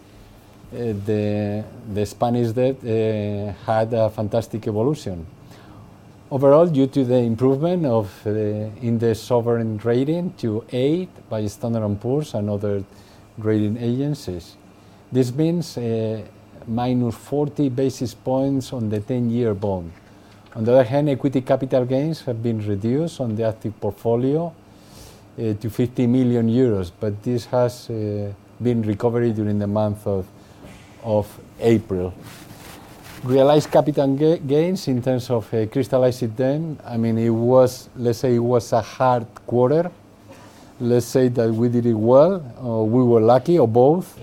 the the Spanish debt uh, had a fantastic evolution. Overall, due to the improvement of uh, in the sovereign rating to eight by Standard and Poor's and other rating agencies. This means uh, minus forty basis points on the ten-year bond. On the other hand, equity capital gains have been reduced on the active portfolio uh, to fifty million euros, but this has uh, been recovered during the month of, of April. Realized capital ga gains in terms of uh, crystallized them, I mean, it was, let's say it was a hard quarter. Let's say that we did it well, or we were lucky, or both.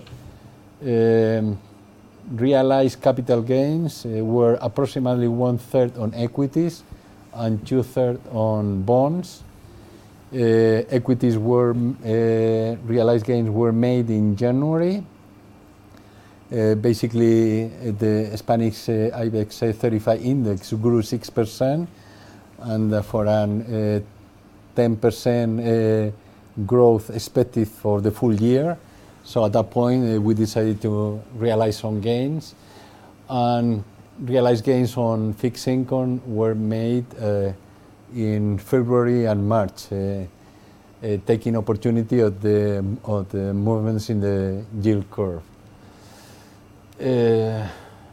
Um, realized capital gains uh, were approximately one third on equities and two thirds on bonds. Uh, equities were, uh, realized gains were made in January. Uh, basically, uh, the Spanish uh, IBEX thirty-five index grew six percent, and uh, for an uh, ten percent uh, growth expected for the full year. So at that point, uh, we decided to realize some gains, and realized gains on fixed income were made uh, in February and March, uh, uh, taking opportunity of the, of the movements in the yield curve. Uh,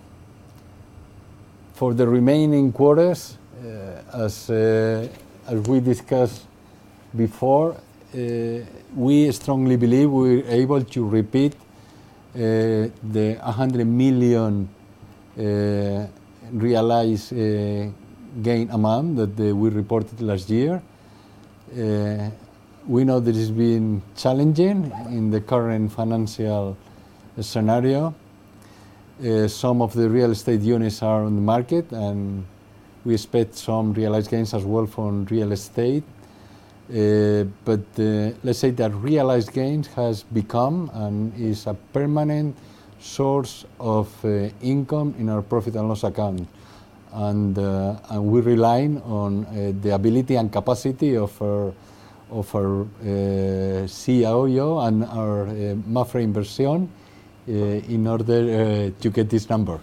for the remaining quarters, uh, as, uh, as we discussed before, uh, we strongly believe we're able to repeat uh, the one hundred million uh, realized uh, gain amount that uh, we reported last year. Uh, we know that it's been challenging in the current financial scenario. Uh, some of the real estate units are on the market, and We expect some realized gains as well from real estate. Uh, but uh, let's say that realized gains has become and is a permanent source of uh, income in our profit and loss account. And, uh, and we rely on uh, the ability and capacity of our, of our uh, C I O and our uh, Mapfre Inversión uh, in order uh, to get this number.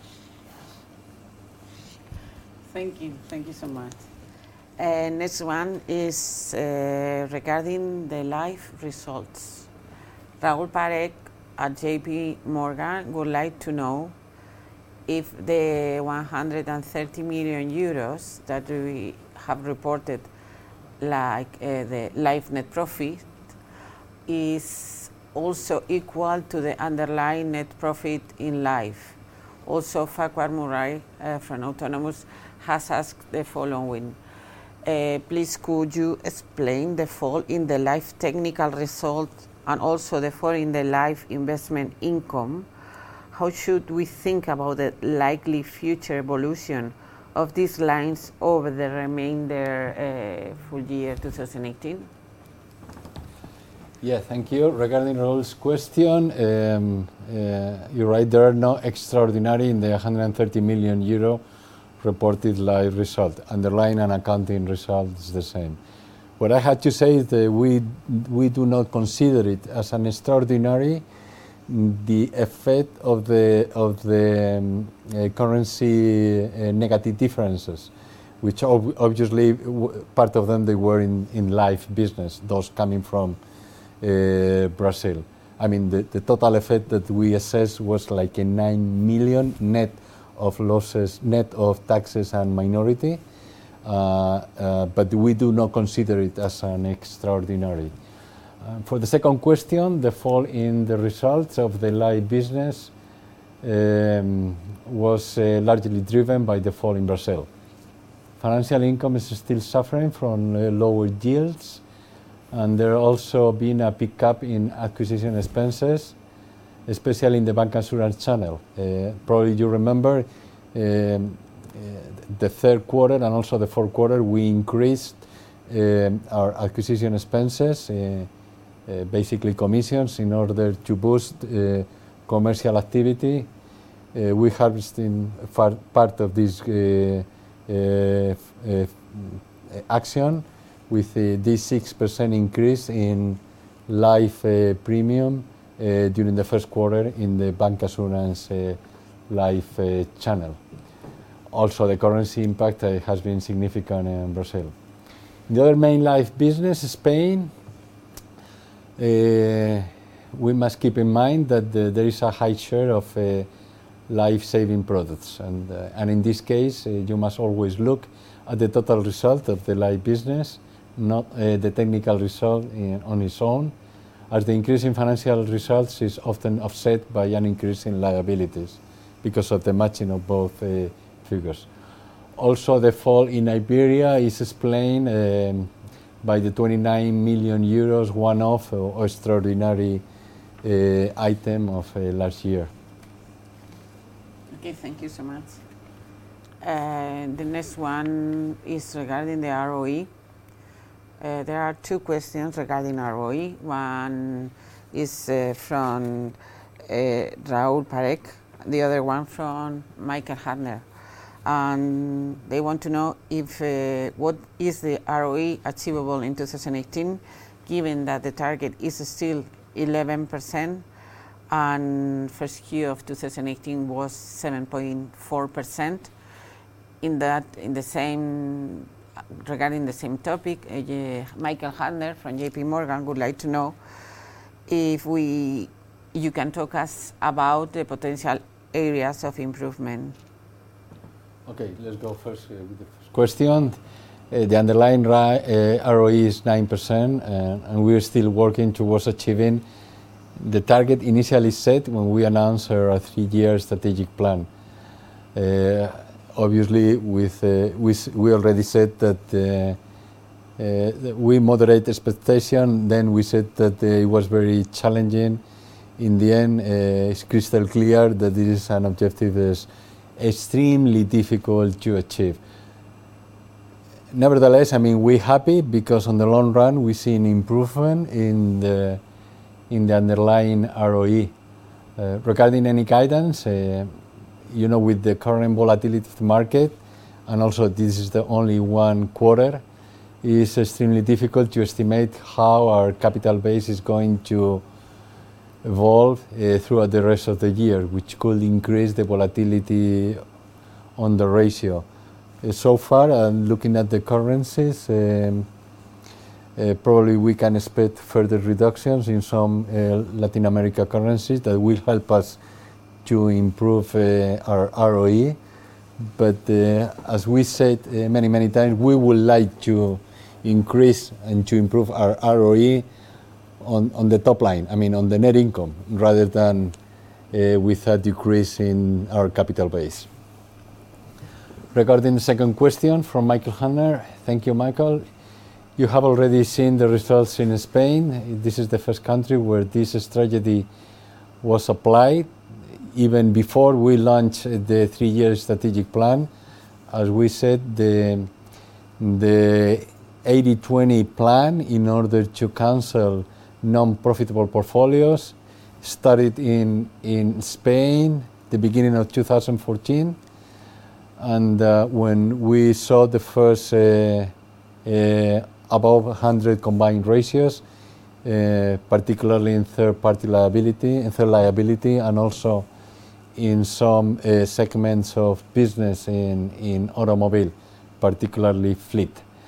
Thank you. Thank you so much. Uh, next one is uh, regarding the live results. Raúl Parekh at J P Morgan would like to know if the one hundred thirty million euros that we have reported, like uh, the live net profit, is also equal to the underlying net profit in life. Also, Farquhar Murray uh, from Autonomous has asked the following. Uh, please could you explain the fall in the life technical result and also the fall in the life investment income? How should we think about the likely future evolution of these lines over the remainder uh, full year twenty eighteen? Yeah, thank you. Regarding Raúl's question, um, uh, you're right, there are no extraordinary in the one hundred thirty million euro reported live result. Underlying and accounting result is the same. What I had to say is that we, we do not consider it as an extraordinary the effect of the, of the um, uh, currency uh, negative differences, which ob obviously w part of them they were in, in live business, those coming from uh, Brazil. I mean, the, the total effect that we assessed was like a nine million net of losses, net of taxes and minority, uh, uh, but we do not consider it as an extraordinary. Uh, for the second question, the fall in the results of the live business um, was uh, largely driven by the fall in Brazil. Financial income is still suffering from uh, lower yields, and there also been a pickup in acquisition expenses, especially in the bancassurance channel. Uh, probably you remember um, uh, the third quarter and also the fourth quarter, we increased um, our acquisition expenses, uh, uh, basically commissions, in order to boost uh, commercial activity. Uh, we harvested part of this uh, uh, uh, action with uh, this six percent increase in life uh, premium Uh, during the first quarter in the bancassurance uh, life uh, channel. Also, the currency impact uh, has been significant in Brazil. The other main life business, Spain, uh, we must keep in mind that the, there is a high share of uh, life saving products, and, uh, and in this case, uh, you must always look at the total result of the life business, not uh, the technical result in, on its own, as the increase in financial results is often offset by an increase in liabilities because of the matching of both uh, figures. Also, the fall in Iberia is explained um, by the twenty-nine million euros one-off or extraordinary uh, item of uh, last year. Okay, thank you so much. Uh, the next one is regarding the R O E. Uh, there are two questions regarding R O E. One is uh, from uh, Raúl Parekh, the other one from Michael Hartner. And they want to know if uh, what is the R O E achievable in two thousand eighteen, given that the target is still eleven percent and first Q of two thousand eighteen was seven point four percent. In that, in the same regarding the same topic, uh, Michael Hartner from J P Morgan would like to know if we, you can talk us about the potential areas of improvement. Okay, let's go first uh, with the first question. Uh, the underlying uh, R O E is nine percent, uh, and we're still working towards achieving the target initially set when we announced our three-year strategic plan. Uh, Obviously, with, uh, we, we already said that uh, uh, we moderate expectation, then we said that uh, it was very challenging. In the end, uh, it's crystal clear that this is an objective that is extremely difficult to achieve. nevertheless, I mean, we're happy because on the long run we see an improvement in the in the underlying R O E. Uh, regarding any guidance, uh, you know, with the current volatility of the market, and also this is the only one quarter, it's extremely difficult to estimate how our capital base is going to evolve uh, throughout the rest of the year, which could increase the volatility on the ratio. Uh, so far, uh, looking at the currencies, um, Uh, probably we can expect further reductions in some uh, Latin America currencies that will help us to improve uh, our R O E. But uh, as we said uh, many, many times, we would like to increase and to improve our R O E on, on the top line, I mean on the net income, rather than uh, with a decrease in our capital base. Regarding the second question from Michael Hanner, thank you, Michael. You have already seen the results in Spain. This is the first country where this strategy was applied. Even before we launched the three-year strategic plan, as we said, the, the eighty twenty plan in order to cancel non-profitable portfolios started in, in Spain the beginning of two thousand fourteen. And uh, when we saw the first uh, uh, above one hundred combined ratios, uh, particularly in third-party liability, in third liability, and also in some uh, segments of business in, in automobile, particularly fleet.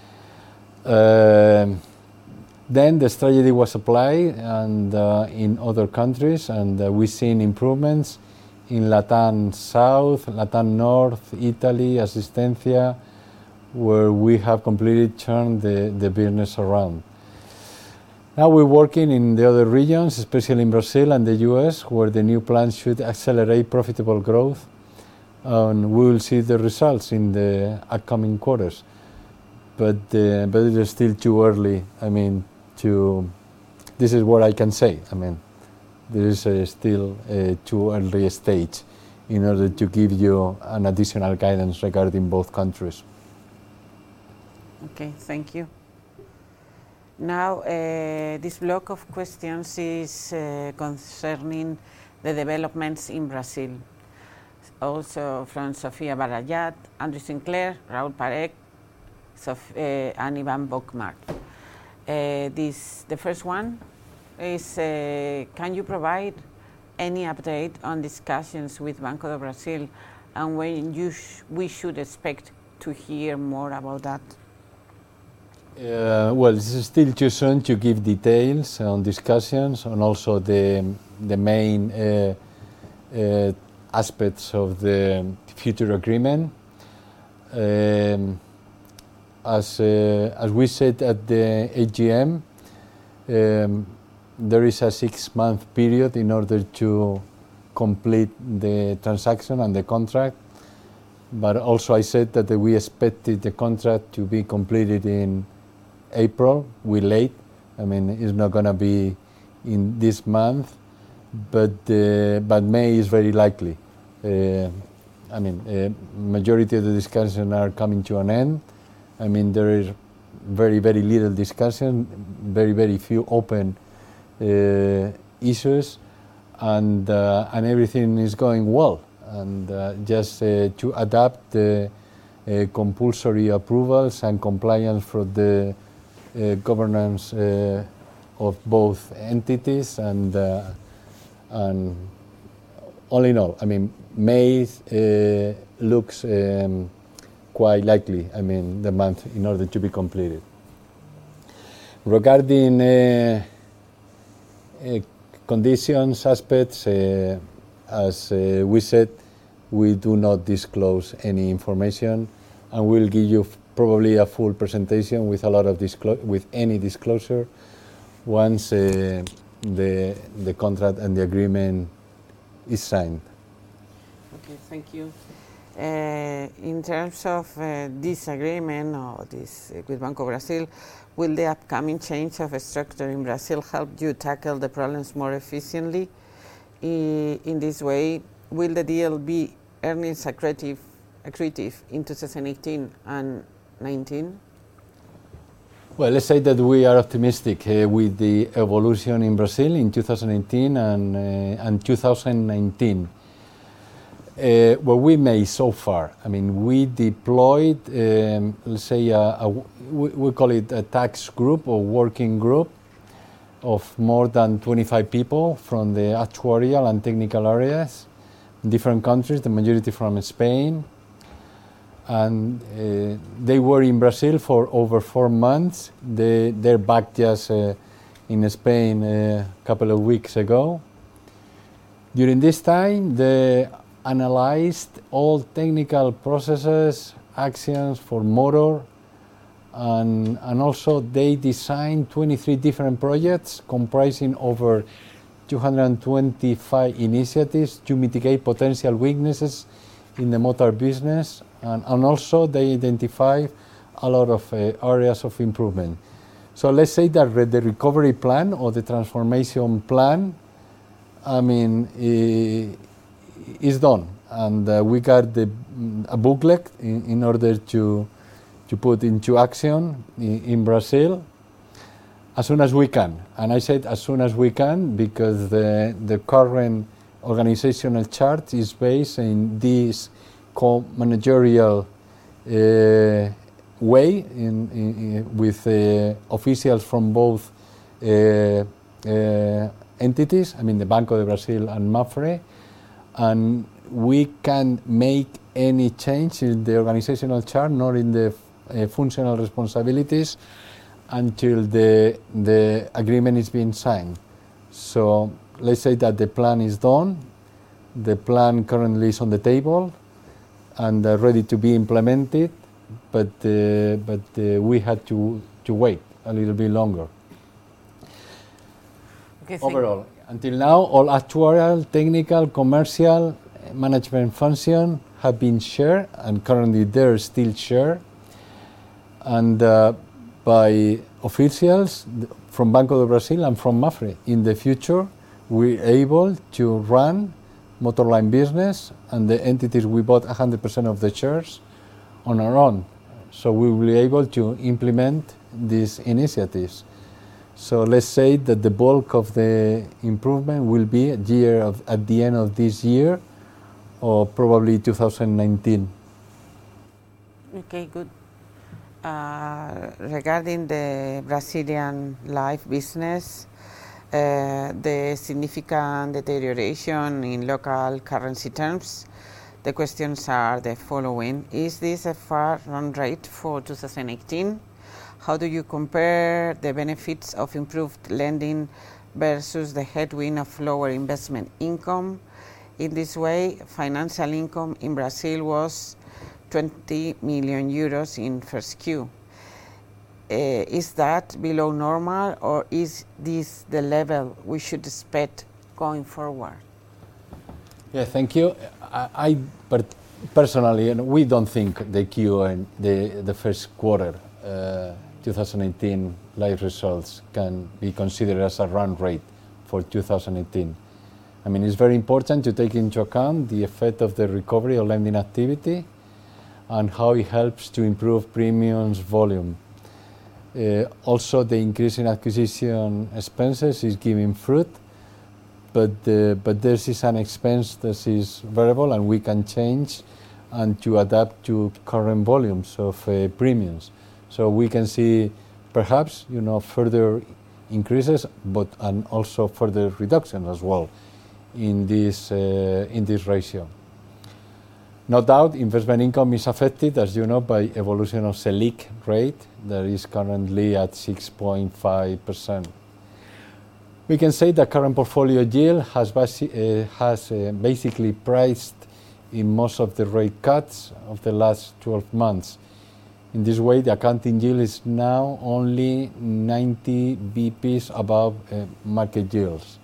Uh, then the strategy was applied and uh, in other countries, and uh, we've seen improvements in Latam South, Latam North, Italy, Asistencia, where we have completely turned the, the business around. Now we're working in the other regions, especially in Brazil and the U S, where the new plan should accelerate profitable growth, and we will see the results in the upcoming quarters. But, uh, but it is still too early, I mean, to, this is what I can say. I mean, there is a still a too early stage in order to give you an additional guidance regarding both countries. Okay, thank you. Now, uh, this block of questions is uh, concerning the developments in Brazil. Also from Sofia Barayat, Andrew Sinclair, Raul Parek, Sof uh, and Ivan Bokmar. Uh, this, the first one is, uh, can you provide any update on discussions with Banco do Brasil, and when you sh we should expect to hear more about that? Uh, well, this is still too soon to give details on discussions and also the, the main uh, uh, aspects of the future agreement. Um, as, uh, as we said at the A G M, um, there is a six-month period in order to complete the transaction and the contract. But also I said that we expected the contract to be completed in April. We're late. I mean, it's not going to be in this month, but uh, but May is very likely. Uh, I mean, uh, majority of the discussions are coming to an end. I mean, there is very, very little discussion, very, very few open uh, issues, and uh, and everything is going well. And uh, just uh, to adapt the uh, compulsory approvals and compliance for the uh, governance uh, of both entities, and uh, and all in all, I mean, May uh, looks um, quite likely. I mean, the month in order to be completed. Regarding uh, uh, conditions aspects, uh, as uh, we said, we do not disclose any information, and we'll give you f probably a full presentation with a lot of disclo with any disclosure once uh, the the contract and the agreement is signed. Okay, thank you. Uh, in terms of uh, this agreement or this uh, with Banco Brazil, will the upcoming change of structure in Brazil help you tackle the problems more efficiently? I, in this way, will the deal be earnings accretive, accretive in two thousand eighteen and nineteen? Well, let's say that we are optimistic uh, with the evolution in Brazil in two thousand eighteen and, uh, and two thousand nineteen. Uh, what we made so far, I mean, we deployed, um, let's say, a, a, we, we call it a tax group or working group of more than twenty-five people from the actuarial and technical areas, different countries, the majority from Spain. And uh, they were in Brazil for over four months. They, they're back just uh, in Spain uh, a couple of weeks ago. During this time, they analyzed all technical processes, actions for motor, and, and also they designed twenty-three different projects comprising over two hundred twenty-five initiatives to mitigate potential weaknesses in the motor business, and, and also they identify a lot of uh, areas of improvement. So let's say that re the recovery plan or the transformation plan, I mean, uh, is done, and uh, we got the, a booklet in, in order to to put into action in, in Brazil as soon as we can. And I said as soon as we can because the the current organizational chart is based in this co-managerial uh, way in, in, in, with uh, officials from both uh, uh, entities, I mean the Banco de Brasil and Mapfre, and we can make any change in the organizational chart, nor in the uh, functional responsibilities, until the, the agreement is being signed. So let's say that the plan is done, the plan currently is on the table and uh, ready to be implemented, but, uh, but uh, we had to, to wait a little bit longer. Okay, Overall, until now, all actuarial, technical, commercial, management function have been shared, and currently they're still shared, and uh, by officials from Banco de Brasil and from Mapfre. In the future, we're able to run motorline business, and the entities we bought one hundred percent of the shares on our own. So we will be able to implement these initiatives. So let's say that the bulk of the improvement will be at, year of, at the end of this year, or probably two thousand nineteen. Okay, good. Uh, regarding the Brazilian life business, uh, the significant deterioration in local currency terms, the questions are the following. Is this a fair run rate for two thousand eighteen? How do you compare the benefits of improved lending versus the headwind of lower investment income? In this way, financial income in Brazil was twenty million euros in first Q. Uh, is that below normal, or is this the level we should expect going forward? Yeah, thank you. I, I but personally, we don't think the Q and the the first quarter uh, twenty eighteen live results can be considered as a run rate for two thousand eighteen. I mean, it's very important to take into account the effect of the recovery of lending activity and how it helps to improve premiums volume. Uh, also, the increase in acquisition expenses is giving fruit, but uh, but this is an expense that is variable and we can change and to adapt to current volumes of uh, premiums. So we can see perhaps you know further increases, but and also further reductions as well in this uh, in this ratio. No doubt, investment income is affected, as you know, by evolution of Selic rate that is currently at six point five percent. We can say that current portfolio yield has, basi uh, has uh, basically priced in most of the rate cuts of the last twelve months. In this way, the accounting yield is now only ninety B P s above uh, market yields.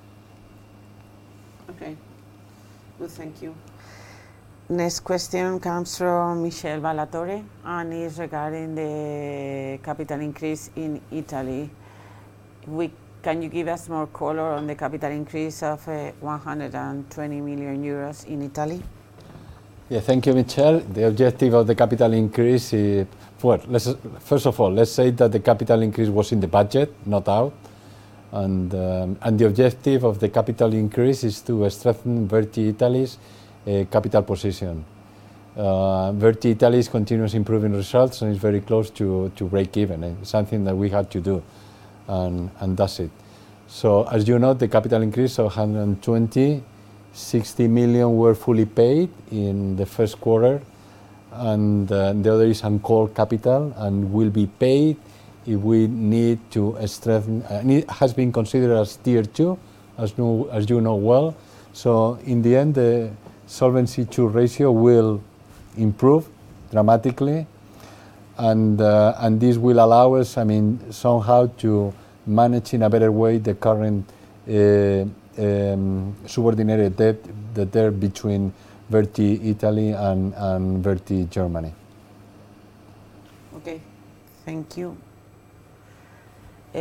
Okay, good, thank you. Next question comes from Michel Ballatore and is regarding the capital increase in Italy. We, can you give us more color on the capital increase of uh, one hundred twenty million euros in Italy? Yeah, thank you, Michelle. The objective of the capital increase is, well, let's, first of all, let's say that the capital increase was in the budget, not out. And, um, and the objective of the capital increase is to strengthen Verti Italy's uh, capital position. Uh, Verti Italy is continuously improving results and is very close to, to break even. It's something that we had to do, and, and that's it. So, as you know, the capital increase of one hundred twenty, sixty million were fully paid in the first quarter, and uh, the other is uncalled capital and will be paid if we need to strengthen. Uh, it has been considered as tier two, as, no, as you know well. So, in the end, the Solvency two ratio will improve dramatically, and uh, and this will allow us, I mean, somehow to manage in a better way the current uh, um, subordinated debt, the debt between Verti Italy and, and Verti Germany. Okay, thank you. Uh,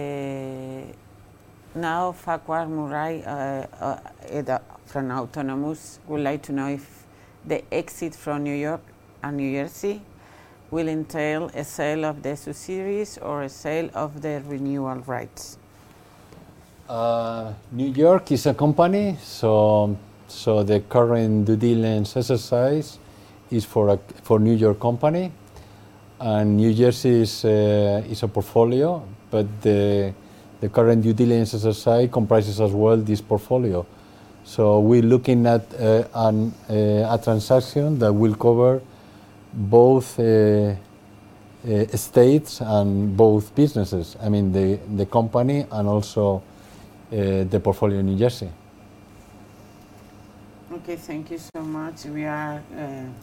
now Farquhar Murray uh, uh, from Autonomous would like to know if the exit from New York and New Jersey will entail a sale of the subsidiaries or a sale of the renewal rights. Uh, New York is a company, so so the current due diligence exercise is for a for New York company, and New Jersey is uh, is a portfolio, but the the current due diligence exercise comprises as well this portfolio. So we're looking at uh, an, uh, a transaction that will cover both uh, uh, states and both businesses. I mean, the, the company and also uh, the portfolio in New Jersey. Okay, thank you so much. We are uh,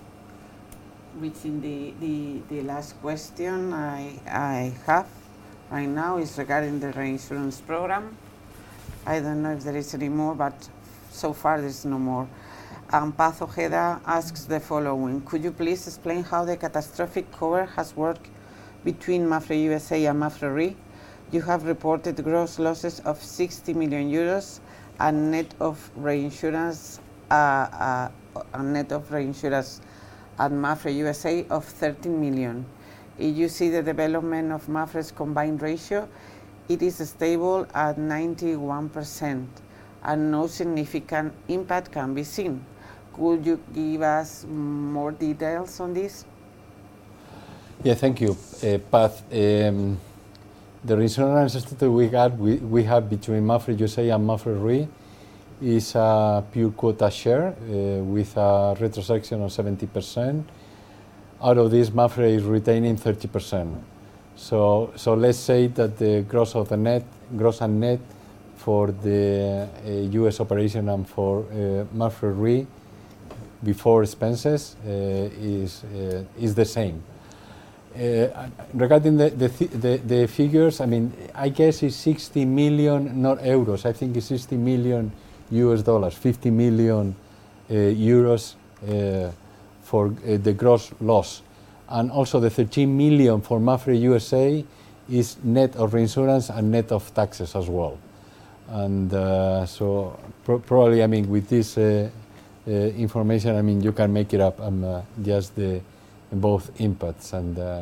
reaching the, the, the last question I, I have right now is regarding the reinsurance program. I don't know if there is any more, but so far there's no more. Um, Paz Ojeda asks the following. Could you please explain how the catastrophic cover has worked between Mapfre U S A and Mapfre Re? You have reported gross losses of sixty million euros and net of reinsurance, uh, uh, and net of reinsurance at Mapfre U S A of thirteen million. If you see the development of Mapfre's combined ratio, it is stable at ninety-one percent. And no significant impact can be seen. Could you give us more details on this? Yeah, thank you, uh, Pat. Um, the reinsurance structure we got, we, we have between Mapfre U S A and Mapfre Re is a pure quota share uh, with a retrocession of seventy percent. Out of this, Mapfre is retaining thirty percent. So, so let's say that the gross of the net, gross and net, for the uh, U S operation and for uh, Mapfre Re before expenses uh, is uh, is the same. Uh, regarding the the, th the the figures, I mean, I guess it's sixty million, not euros. I think it's sixty million U S dollars, fifty million uh, euros uh, for uh, the gross loss, and also the thirteen million for Mapfre U S A is net of reinsurance and net of taxes as well. And uh, so pro probably, I mean, with this uh, uh, information, I mean, you can make it up um, uh, just the both impacts and uh,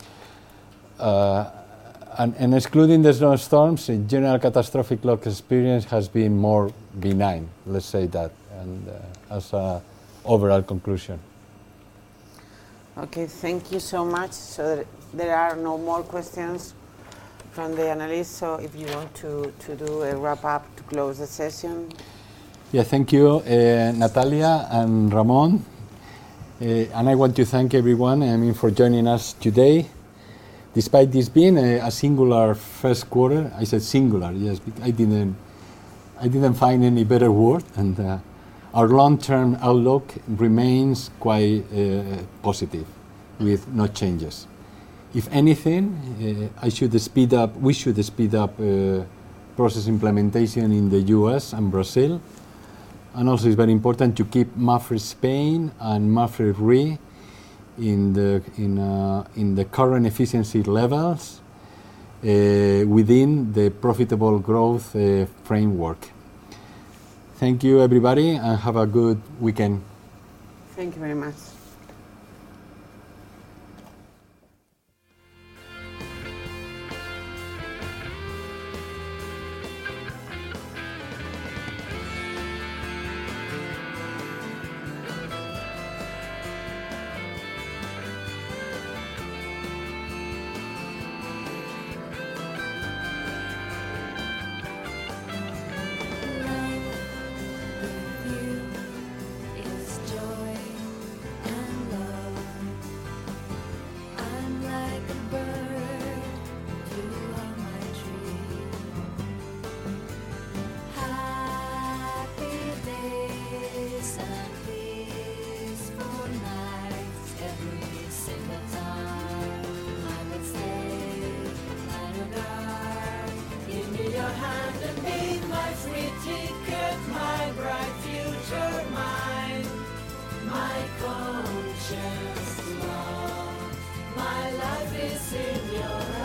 uh, and, and excluding the snowstorms, the general catastrophic loss experience has been more benign. Let's say that, and uh, as a overall conclusion. Okay, thank you so much. So there are no more questions from the analysts, so if you want to, to do a wrap-up to close the session. Yeah, thank you, uh, Natalia and Ramon. Uh, and I want to thank everyone, I mean, for joining us today. Despite this being a, a singular first quarter, I said singular, yes, I didn't, I didn't find any better word, and uh, our long-term outlook remains quite uh, positive, with no changes. If anything, uh, I should speed up. We should speed up uh, process implementation in the U S and Brazil, and also it's very important to keep Mapfre Spain and Mapfre Re in the in uh, in the current efficiency levels uh, within the profitable growth uh, framework. Thank you, everybody, and have a good weekend. Thank you very much. Conscious love, my life is in your hands.